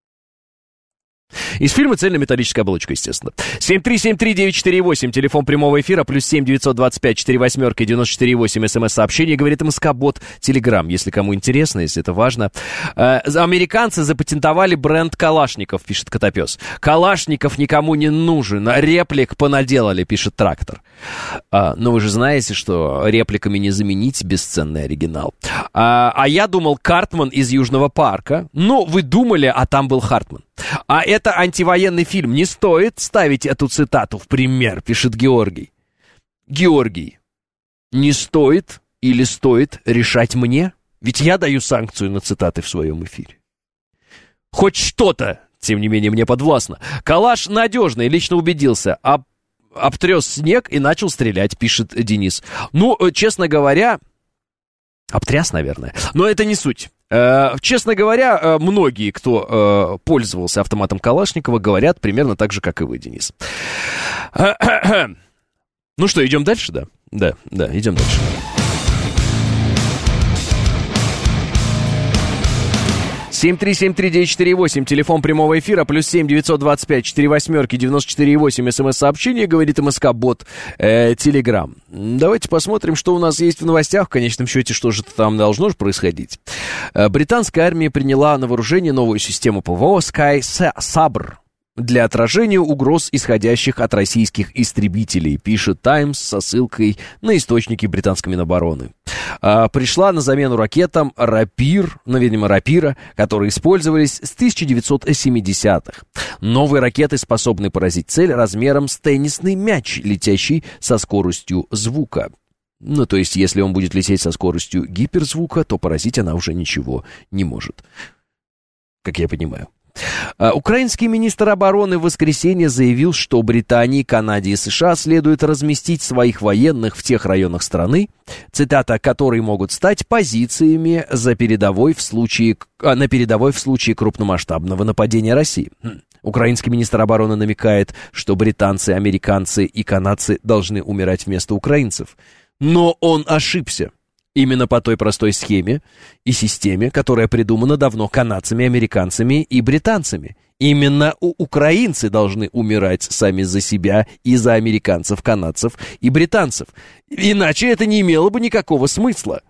B: Из фильма «Цельнометаллическая оболочка», естественно. 7373948, телефон прямого эфира, +7 925 48 94,8, смс-сообщение, говорит МСК-бот, Телеграм, если кому интересно, если это важно. Американцы запатентовали бренд Калашников, пишет Котопес. Калашников никому не нужен, реплик понаделали, пишет Трактор. Но вы же знаете, что репликами не заменить бесценный оригинал. А я думал, Картман из Южного парка. Ну, вы думали, а там был Хартман. А это антивоенный фильм. Не стоит ставить эту цитату в пример, пишет Георгий. Георгий, не стоит или стоит решать мне? Ведь я даю санкцию на цитаты в своем эфире. Хоть что-то, тем не менее, мне подвластно. Калаш надежный, лично убедился. Обтрес снег и начал стрелять, пишет Денис. Ну, честно говоря, обтряс, наверное. Но это не суть. Честно говоря, многие, кто пользовался автоматом Калашникова, говорят примерно так же, как и вы, Денис. Ну что, идем дальше, да? Да, идем дальше. +7 373 телефон прямого эфира, +7 925 48 94,8, смс-сообщение, говорит МСК-бот, Телеграм. Давайте посмотрим, что у нас есть в новостях, в конечном счете, что же там должно происходить. Британская армия приняла на вооружение новую систему ПВО Sky Sabre для отражения угроз, исходящих от российских истребителей, пишет Таймс со ссылкой на источники британской Минобороны. Пришла на замену ракетам Рапир, видимо, Рапира, которые использовались с 1970-х. Новые ракеты способны поразить цель размером с теннисный мяч, летящий со скоростью звука. Ну, то есть, если он будет лететь со скоростью гиперзвука, то поразить она уже ничего не может. Как я понимаю. Украинский министр обороны в воскресенье заявил, что Британии, Канаде и США следует разместить своих военных в тех районах страны, цитата, которые могут стать позициями на передовой в случае крупномасштабного нападения России. Украинский министр обороны намекает, что британцы, американцы и канадцы должны умирать вместо украинцев. Но он ошибся. Именно по той простой схеме и системе, которая придумана давно канадцами, американцами и британцами. Именно украинцы должны умирать сами за себя и за американцев, канадцев и британцев. Иначе это не имело бы никакого смысла.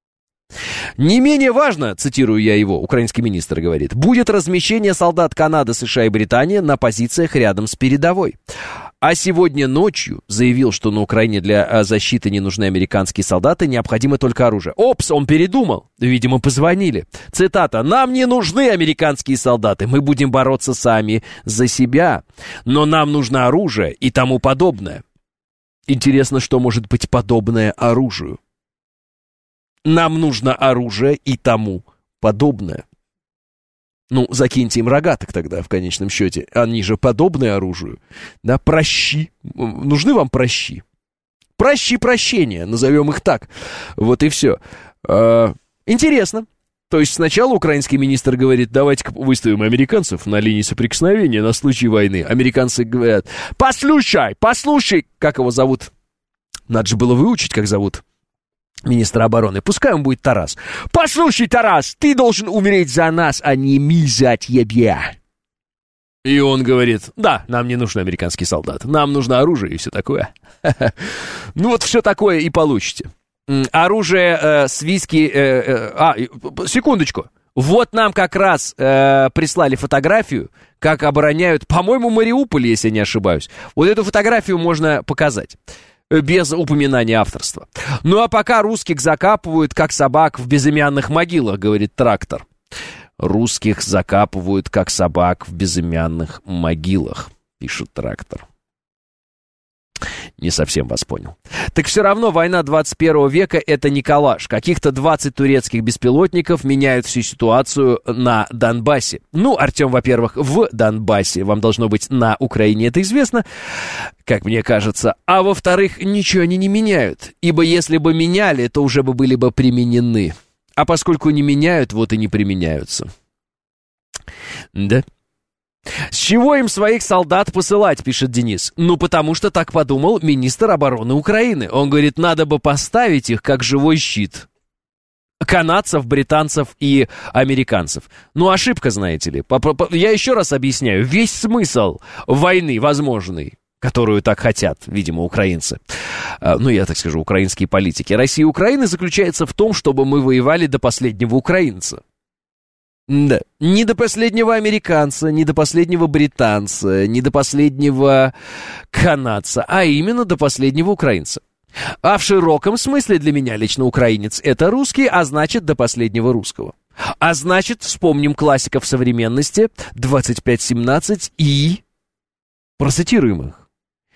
B: Не менее важно, цитирую я его, украинский министр говорит, будет размещение солдат Канады, США и Британии на позициях рядом с передовой. А сегодня ночью заявил, что на Украине для защиты не нужны американские солдаты, необходимо только оружие. Опс, он передумал. Видимо, позвонили. Цитата. «Нам не нужны американские солдаты, мы будем бороться сами за себя. Но нам нужно оружие и тому подобное». Интересно, что может быть подобное оружию. Нам нужно оружие и тому подобное. Ну, закиньте им рогаток тогда, в конечном счете. Они же подобны оружию. Да, прощи. Нужны вам прощи. Прощения, назовем их так. Вот и все. Интересно. То есть сначала украинский министр говорит, давайте-ка выставим американцев на линии соприкосновения на случай войны. Американцы говорят, послушай, как его зовут? Надо же было выучить, как зовут министра обороны. Пускай он будет Тарас. Послушай, Тарас, ты должен умереть за нас, а не мы за тебя. И он говорит, да, нам не нужен американский солдат, нам нужно оружие и все такое. Ну вот все такое и получите. Оружие, свиски... секундочку. Вот нам как раз прислали фотографию, как обороняют, по-моему, Мариуполь, если не ошибаюсь. Вот эту фотографию можно показать. Без упоминания авторства. Ну а пока русских закапывают, как собак в безымянных могилах, говорит Трактор. Русских закапывают, как собак в безымянных могилах, пишет Трактор. Не совсем вас понял. Так все равно война 21 века — это не калаш. Каких-то 20 турецких беспилотников меняют всю ситуацию на Донбассе. Ну, Артем, во-первых, в Донбассе. Вам должно быть на Украине это известно, как мне кажется. А во-вторых, ничего они не меняют. Ибо если бы меняли, то уже бы были бы применены. А поскольку не меняют, вот и не применяются. Да? С чего им своих солдат посылать, пишет Денис. Ну, потому что так подумал министр обороны Украины. Он говорит, надо бы поставить их как живой щит. Канадцев, британцев и американцев. Ну, ошибка, знаете ли. Я еще раз объясняю. Весь смысл войны возможный, которую так хотят, видимо, украинцы. Ну, я так скажу, украинские политики. Россия и Украина заключается в том, чтобы мы воевали до последнего украинца. Да. Не до последнего американца, не до последнего британца, не до последнего канадца, а именно до последнего украинца. А в широком смысле для меня лично украинец — это русский, а значит, до последнего русского. А значит, вспомним классиков современности 2517 и процитируем их.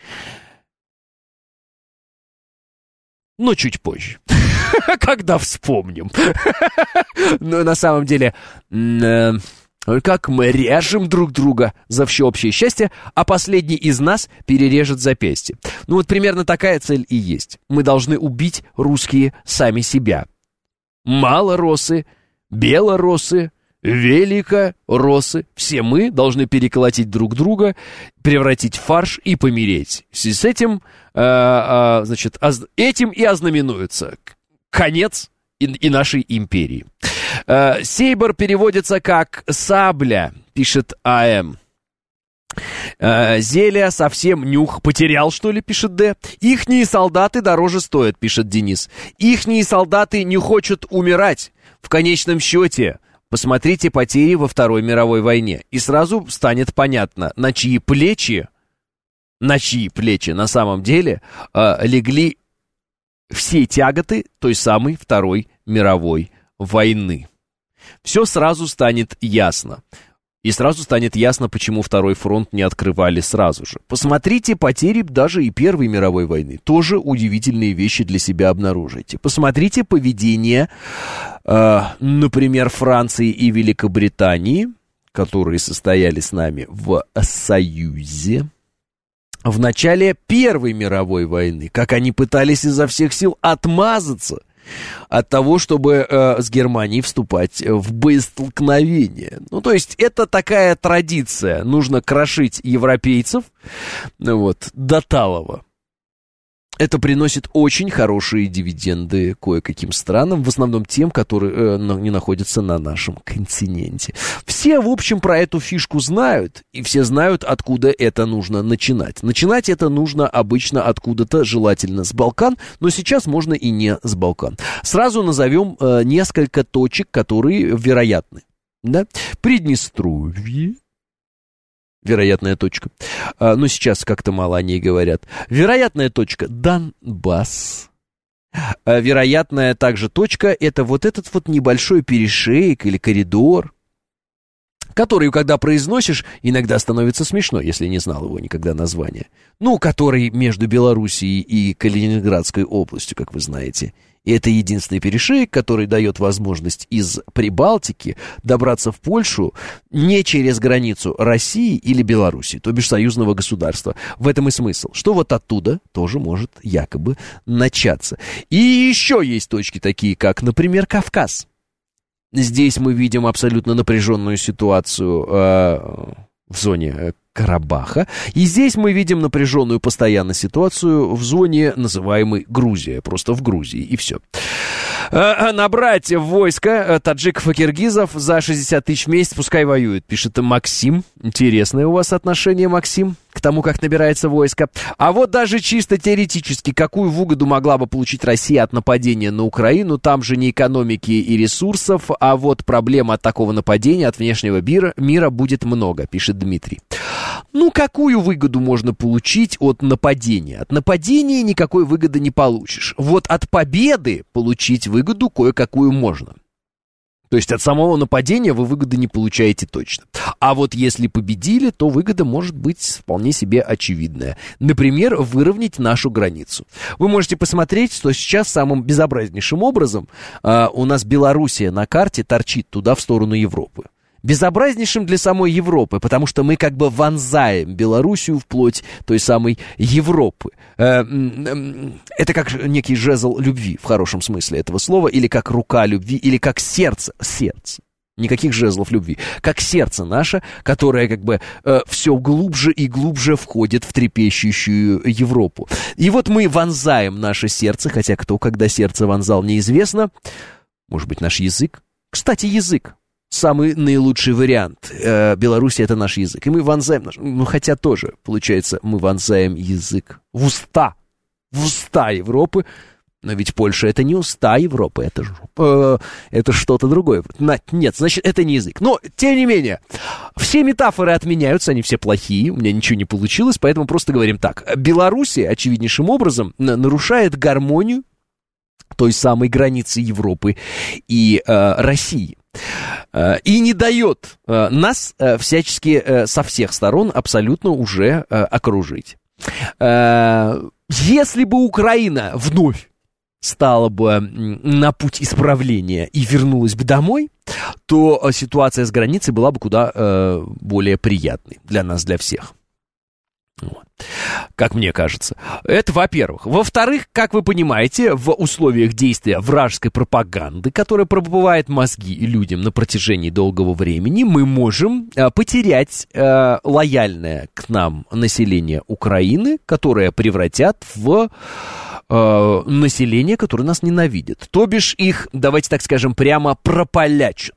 B: Но чуть позже. Когда вспомним. Но на самом деле, как мы режем друг друга за всеобщее счастье, а последний из нас перережет запястье. Ну вот примерно такая цель и есть. Мы должны убить русские сами себя. Малоросы, белоросы, великоросы. Все мы должны переколотить друг друга, превратить в фарш и помереть. С этим, значит, этим и ознаменуется конец и нашей империи. Сейбр переводится как «сабля», пишет АМ. Зелья совсем нюх потерял, что ли, пишет Д. Ихние солдаты дороже стоят, пишет Денис. Ихние солдаты не хотят умирать. В конечном счете, посмотрите потери во Второй мировой войне, и сразу станет понятно, на чьи плечи на самом деле легли все тяготы той самой Второй мировой войны. Все сразу станет ясно. И сразу станет ясно, почему Второй фронт не открывали сразу же. Посмотрите потери даже и Первой мировой войны. Тоже удивительные вещи для себя обнаружите. Посмотрите поведение, например, Франции и Великобритании, которые состояли с нами в союзе в начале Первой мировой войны, как они пытались изо всех сил отмазаться от того, чтобы с Германией вступать в боестолкновение. Ну, то есть, это такая традиция. Нужно крошить европейцев, вот, до талого. Это приносит очень хорошие дивиденды кое-каким странам, в основном тем, которые не находятся на нашем континенте. Все, в общем, про эту фишку знают, и все знают, откуда это нужно начинать. Начинать это нужно обычно откуда-то, желательно с Балкан, но сейчас можно и не с Балкан. Сразу назовем несколько точек, которые вероятны. Да? Приднестровье. Вероятная точка. Но сейчас как-то мало о ней говорят. Вероятная точка — Донбасс. Вероятная также точка — это вот этот вот небольшой перешеек или коридор который, когда произносишь, иногда становится смешно, если не знал его никогда название. Ну, который между Белоруссией и Калининградской областью, как вы знаете. И это единственный перешеек, который дает возможность из Прибалтики добраться в Польшу не через границу России или Белоруссии, то бишь союзного государства. В этом и смысл, что вот оттуда тоже может якобы начаться. И еще есть точки такие, как, например, Кавказ. Здесь мы видим абсолютно напряженную ситуацию в зоне Карабаха. И здесь мы видим напряженную постоянно ситуацию в зоне, называемой Грузия. Просто в Грузии, и все. Набрать в войско таджиков и киргизов за 60 тысяч в месяц, пускай воюют, пишет Максим. Интересное у вас отношение, Максим, к тому, как набирается войско. А вот даже чисто теоретически, какую выгоду могла бы получить Россия от нападения на Украину? Там же не экономики и ресурсов, а вот проблем от такого нападения, от внешнего мира будет много, пишет Дмитрий. Ну, какую выгоду можно получить от нападения? От нападения никакой выгоды не получишь. Вот от победы получить выгоду кое-какую можно. То есть от самого нападения вы выгоды не получаете точно. А вот если победили, то выгода может быть вполне себе очевидная. Например, выровнять нашу границу. Вы можете посмотреть, что сейчас самым безобразнейшим образом у нас Белоруссия на карте торчит туда, в сторону Европы. Безобразнейшим для самой Европы, потому что мы как бы вонзаем Белоруссию вплоть той самой Европы. Это как некий жезл любви, в хорошем смысле этого слова, или как рука любви, или как сердце. Никаких жезлов любви. Как сердце наше, которое как бы все глубже и глубже входит в трепещущую Европу. И вот мы вонзаем наше сердце, хотя кто когда сердце вонзал, неизвестно. Может быть, наш язык? Кстати, язык. Самый наилучший вариант. Беларусь — это наш язык. И мы вонзаем наш... Ну, хотя тоже, получается, мы вонзаем язык в уста Европы. Но ведь Польша — это не уста Европы, это что-то другое. Нет, значит, это не язык. Но, тем не менее, все метафоры отменяются, они все плохие, у меня ничего не получилось, поэтому просто говорим так. Белоруссия, очевиднейшим образом, нарушает гармонию той самой границы Европы и России. И не дает нас всячески со всех сторон абсолютно уже окружить. Если бы Украина вновь стала бы на путь исправления и вернулась бы домой, то ситуация с границей была бы куда более приятной для нас, для всех. Вот. Как мне кажется. Это во-первых. Во-вторых, как вы понимаете, в условиях действия вражеской пропаганды, которая пробивает мозги людям на протяжении долгого времени, мы можем потерять лояльное к нам население Украины, которое превратят в население, которое нас ненавидит. То бишь их, давайте так скажем, прямо прополячат.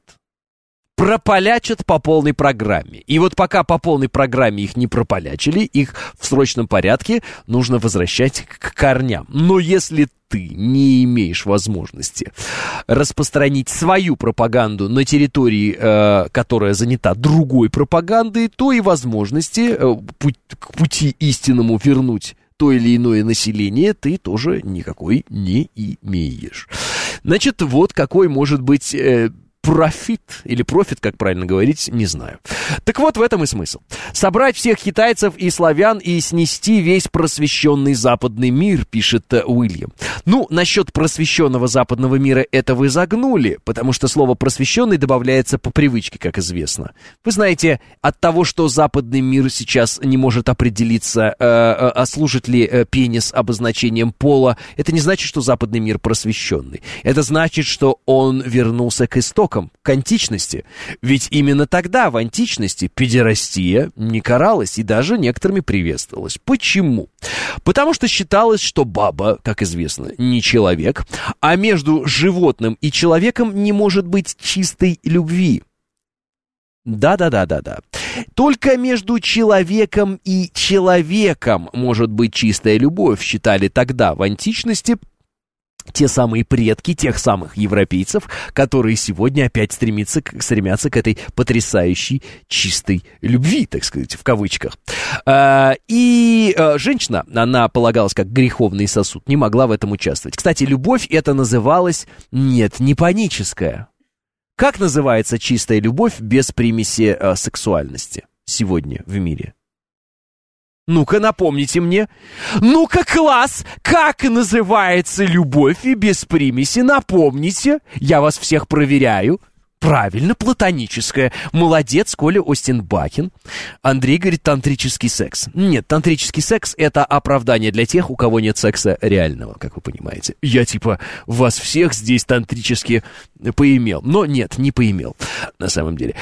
B: Прополячат по полной программе. И вот пока по полной программе их не прополячили, их в срочном порядке нужно возвращать к корням. Но если ты не имеешь возможности распространить свою пропаганду на территории, которая занята другой пропагандой, то и возможности к пути истинному вернуть то или иное население ты тоже никакой не имеешь. Значит, вот какой может быть... профит, или профит, как правильно говорить, не знаю. Так вот, в этом и смысл. Собрать всех китайцев и славян и снести весь просвещенный западный мир, пишет Уильям. Ну, насчет просвещенного западного мира это вы загнули, потому что слово «просвещенный» добавляется по привычке, как известно. Вы знаете, от того, что западный мир сейчас не может определиться, служит ли пенис обозначением пола, это не значит, что западный мир просвещенный. Это значит, что он вернулся к истокам, к античности. Ведь именно тогда, в античности, педерастия не каралась и даже некоторыми приветствовалась. Почему? Потому что считалось, что баба, как известно, не человек, а между животным и человеком не может быть чистой любви. Да. Только между человеком и человеком может быть чистая любовь, считали тогда, в античности, те самые предки тех самых европейцев, которые сегодня опять стремятся к этой потрясающей чистой любви, так сказать, в кавычках. И женщина, она полагалась как греховный сосуд, не могла в этом участвовать. Кстати, любовь это называлась, нет, не паническая. Как называется чистая любовь без примеси сексуальности сегодня в мире? Ну-ка, напомните мне. Ну-ка, класс! Как называется любовь и без примеси? Напомните. Я вас всех проверяю. Правильно, платоническая. Молодец, Коля Остенбахен. Андрей говорит, тантрический секс. Нет, тантрический секс — это оправдание для тех, у кого нет секса реального, как вы понимаете. Я типа вас всех здесь тантрически поимел. Но нет, не поимел, на самом деле.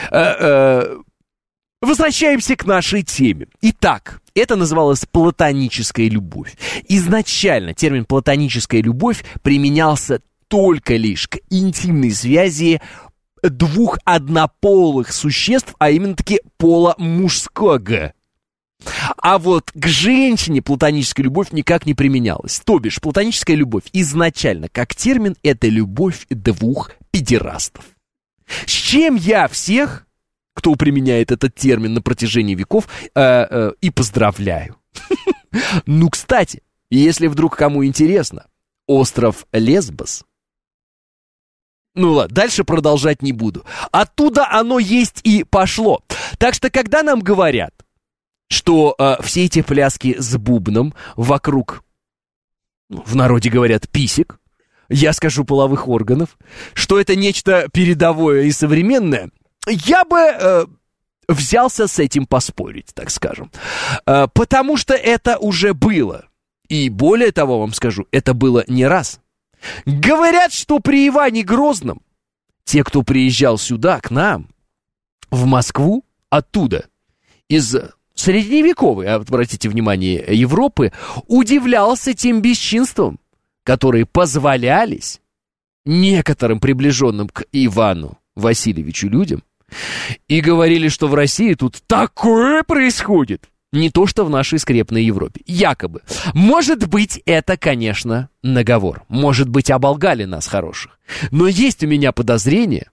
B: Возвращаемся к нашей теме. Итак, это называлось платоническая любовь. Изначально термин платоническая любовь применялся только лишь к интимной связи двух однополых существ, а именно-таки пола мужского. А вот к женщине платоническая любовь никак не применялась. То бишь, платоническая любовь изначально, как термин, это любовь двух педерастов. С чем я всех, кто применяет этот термин на протяжении веков, и поздравляю. Ну, кстати, если вдруг кому интересно, остров Лесбос, ну ладно, дальше продолжать не буду. Оттуда оно есть и пошло. Так что, когда нам говорят, что все эти пляски с бубном вокруг, в народе говорят, писек, я скажу половых органов, что это нечто передовое и современное, я бы взялся с этим поспорить, так скажем. Потому что это уже было. И более того, вам скажу, это было не раз. Говорят, что при Иване Грозном те, кто приезжал сюда, к нам, в Москву, оттуда, из средневековой, обратите внимание, Европы, удивлялся тем бесчинствам, которые позволялись некоторым приближенным к Ивану Васильевичу людям, и говорили, что в России тут такое происходит. Не то, что в нашей скрепной Европе. Якобы. Может быть, это, конечно, наговор. Может быть, оболгали нас хороших. Но есть у меня подозрение,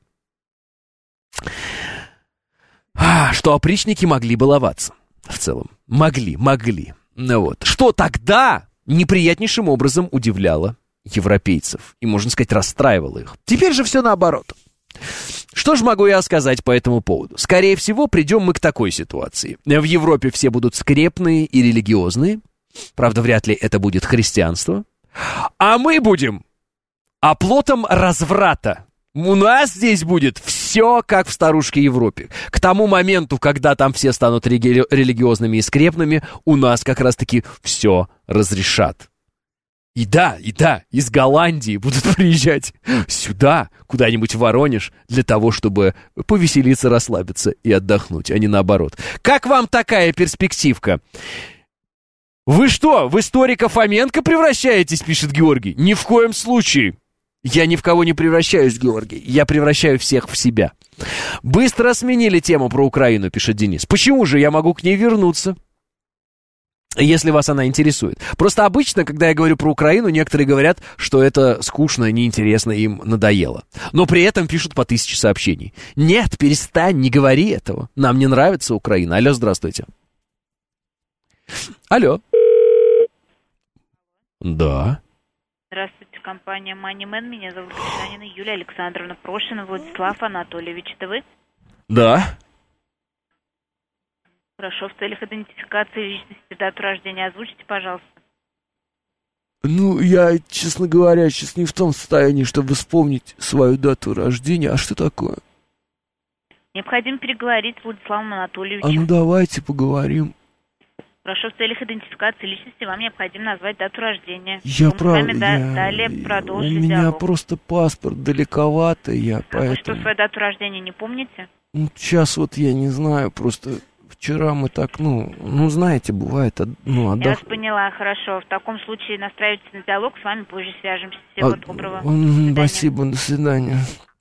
B: что опричники могли баловаться. В целом. Могли. Ну вот. Что тогда неприятнейшим образом удивляло европейцев. И, можно сказать, расстраивало их. Теперь же все наоборот. Что же могу я сказать по этому поводу? Скорее всего, придем мы к такой ситуации. В Европе все будут скрепные и религиозные. Правда, вряд ли это будет христианство. А мы будем оплотом разврата. У нас здесь будет все как в старушке Европе. К тому моменту, когда там все станут религиозными и скрепными, у нас как раз-таки все разрешат. И да, из Голландии будут приезжать сюда, куда-нибудь в Воронеж, для того, чтобы повеселиться, расслабиться и отдохнуть, а не наоборот. Как вам такая перспективка? Вы что, в историка Фоменко превращаетесь, пишет Георгий? Ни в коем случае. Я ни в кого не превращаюсь, Георгий. Я превращаю всех в себя. Быстро сменили тему про Украину, пишет Денис. Почему же я могу к ней вернуться? Если вас она интересует. Просто обычно, когда я говорю про Украину, некоторые говорят, что это скучно, неинтересно, им надоело. Но при этом пишут по 1000 сообщений. Нет, перестань, не говори этого. Нам не нравится Украина. Алло, здравствуйте. Алло. Да.
D: Здравствуйте, компания MoneyMan. Меня зовут Кришанина Юлия Александровна Прошина, Владислав Анатольевич. Это вы?
B: Да.
D: Хорошо, в целях идентификации личности, дату рождения озвучите, пожалуйста.
B: Ну, я, честно говоря, сейчас не в том состоянии, чтобы вспомнить свою дату рождения. А что такое?
D: Необходимо переговорить с Владиславом Анатольевичем.
B: А ну давайте поговорим.
D: Хорошо, в целях идентификации личности вам необходимо назвать дату рождения.
B: Я правда,
D: далее продолжим
B: у меня
D: диалог.
B: просто паспорт далековато, поэтому...
D: Вы что, свою дату рождения не помните?
B: Ну, сейчас вот я не знаю, просто... Вчера мы так, знаете, бывает,
D: Я вас поняла, хорошо. В таком случае настраивайтесь на диалог, с вами позже свяжемся. Всего доброго.
B: Спасибо, до свидания.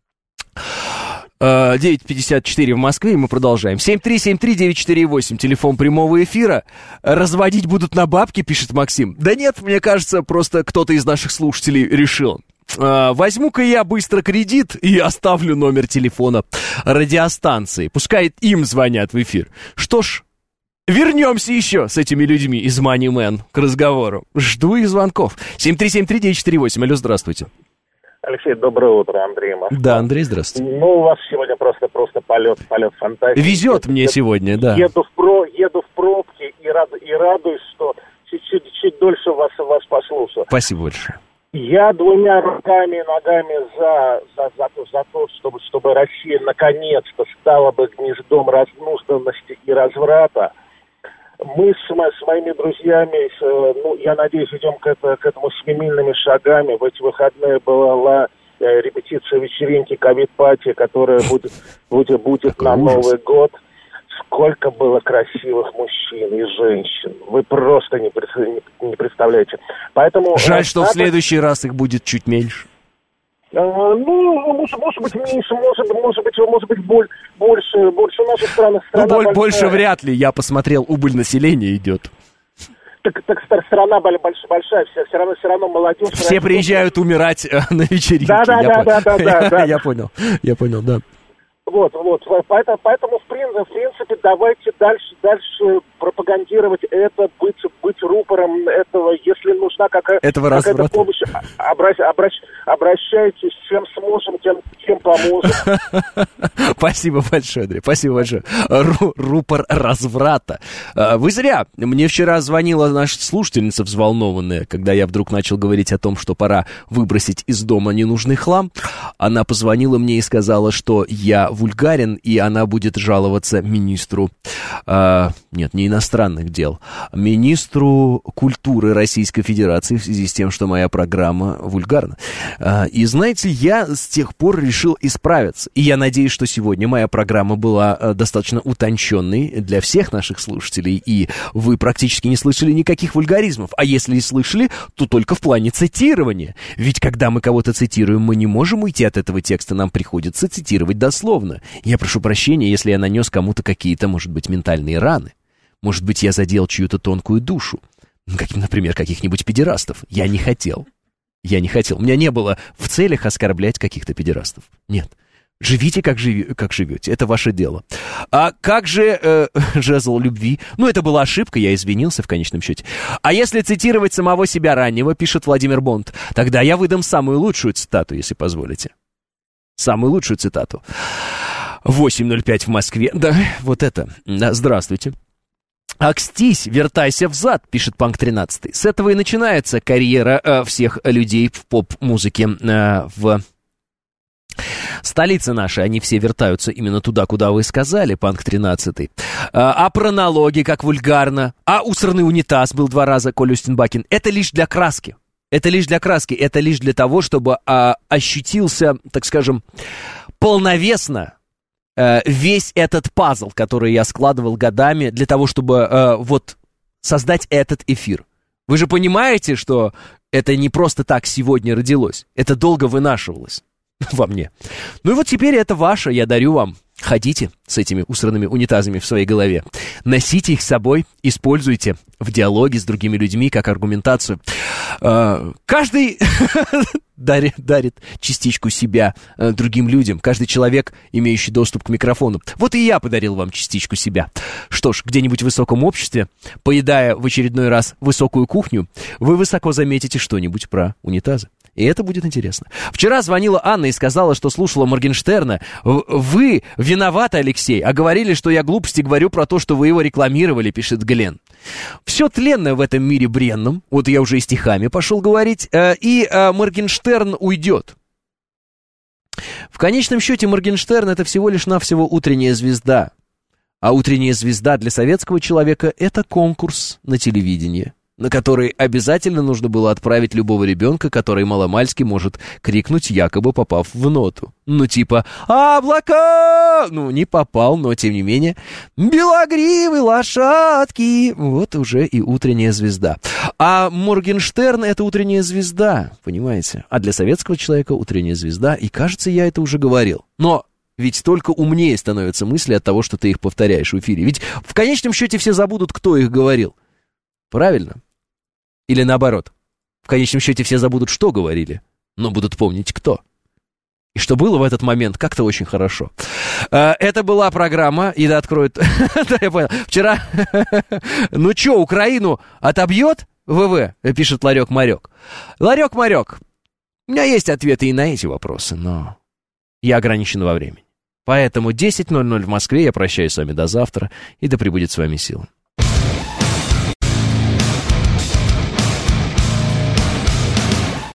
B: 9:54 в Москве, и мы продолжаем. 7373948, телефон прямого эфира. Разводить будут на бабки, пишет Максим. Да нет, мне кажется, просто кто-то из наших слушателей решил. Возьму-ка я быстро кредит и оставлю номер телефона радиостанции. Пускай им звонят в эфир. Что ж, вернемся еще с этими людьми из MoneyMan к разговору. Жду их звонков. 7373948. Алло, здравствуйте.
E: Алексей, доброе утро, Андрей Москва.
B: Да, Андрей, здравствуйте.
E: Ну, у вас сегодня просто полет фантазии.
B: Везет мне сегодня, да.
E: Еду в пробке и радуюсь, что чуть дольше вас послушаю.
B: Спасибо большое.
E: Я двумя руками и ногами за то, чтобы Россия наконец-то стала бы гнездом разнузданности и разврата. Мы с моими друзьями, я надеюсь, идем к этому семимильными шагами. В эти выходные была репетиция вечеринки ковид-пати, которая будет на Новый год. Сколько было красивых мужчин и женщин. Вы просто не представляете. Поэтому
B: жаль, что в следующий раз их будет чуть меньше.
E: Может быть, меньше, может быть, больше нашей страны.
B: Больше вряд ли, я посмотрел, убыль населения идет.
E: Так страна большая, все равно молодежь.
B: Все приезжают умирать на вечеринке.
E: Да.
B: Я понял, да.
E: Вот. Поэтому, в принципе, давайте дальше пропагандировать это, быть рупором этого. Если нужна какая-то помощь, обращайтесь, чем сможем, тем поможем.
B: Спасибо большое, Андрей, спасибо большое. Рупор разврата. Вы зря. Мне вчера звонила наша слушательница взволнованная, когда я вдруг начал говорить о том, что пора выбросить из дома ненужный хлам. Она позвонила мне и сказала, что я вульгарен, и она будет жаловаться министру, нет, не иностранных дел, министру культуры Российской Федерации в связи с тем, что моя программа вульгарна. И знаете, я с тех пор решил исправиться. И я надеюсь, что сегодня моя программа была достаточно утонченной для всех наших слушателей, и вы практически не слышали никаких вульгаризмов. А если и слышали, то только в плане цитирования. Ведь когда мы кого-то цитируем, мы не можем уйти от этого текста, нам приходится цитировать дословно. Я прошу прощения, если я нанес кому-то какие-то, может быть, ментальные раны. Может быть, я задел чью-то тонкую душу. Например, каких-нибудь педерастов. Я не хотел. У меня не было в целях оскорблять каких-то педерастов. Нет. Живите, как живете. Это ваше дело. А как же жезл любви? Это была ошибка, я извинился в конечном счете. А если цитировать самого себя раннего, пишет Владимир Бонд, тогда я выдам самую лучшую цитату, если позволите. Самую лучшую цитату. 8:05 в Москве. Да, вот это. Да, здравствуйте. «Акстись, вертайся взад», пишет Панк 13. С этого и начинается карьера всех людей в поп-музыке в столице нашей. Они все вертаются именно туда, куда вы сказали, Панк 13. А пронологи, как вульгарно. А усерный унитаз был 2 раза, Коля Устинбакин. Это лишь для краски. Это лишь для того, чтобы ощутился, так скажем, полновесно весь этот пазл, который я складывал годами для того, чтобы создать этот эфир. Вы же понимаете, что это не просто так сегодня родилось. Это долго вынашивалось во мне. И вот теперь это ваше, я дарю вам. Ходите с этими усранными унитазами в своей голове. Носите их с собой, используйте в диалоге с другими людьми как аргументацию. Каждый дарит частичку себя другим людям. Каждый человек, имеющий доступ к микрофону. Вот и я подарил вам частичку себя. Что ж, где-нибудь в высоком обществе, поедая в очередной раз высокую кухню, вы высоко заметите что-нибудь про унитазы. И это будет интересно. Вчера звонила Анна и сказала, что слушала Моргенштерна. Вы виноваты, Алексей, а говорили, что я глупости говорю про то, что вы его рекламировали, пишет Глен. Все тленное в этом мире бренном. Вот я уже и стихами пошел говорить. И Моргенштерн уйдет. В конечном счете Моргенштерн — это всего лишь навсего утренняя звезда. А утренняя звезда для советского человека — это конкурс на телевидении, на который обязательно нужно было отправить любого ребенка, который маломальски может крикнуть, якобы попав в ноту. Типа «Облака!» Не попал, но тем не менее «Белогривые лошадки!» Вот уже и утренняя звезда. А Моргенштерн — это утренняя звезда, понимаете? А для советского человека утренняя звезда, и кажется, я это уже говорил. Но ведь только умнее становятся мысли от того, что ты их повторяешь в эфире. Ведь в конечном счете все забудут, кто их говорил. Правильно? Или наоборот. В конечном счете все забудут, что говорили, но будут помнить, кто. И что было в этот момент, как-то очень хорошо. Это была программа, и да, откроет... Да, я понял. Вчера... Украину отобьет ВВ, пишет Ларек-Марек. Ларек-Марек, У меня есть ответы и на эти вопросы, но я ограничен во времени. Поэтому 10:00 в Москве. Я прощаюсь с вами до завтра, и да пребудет с вами сила.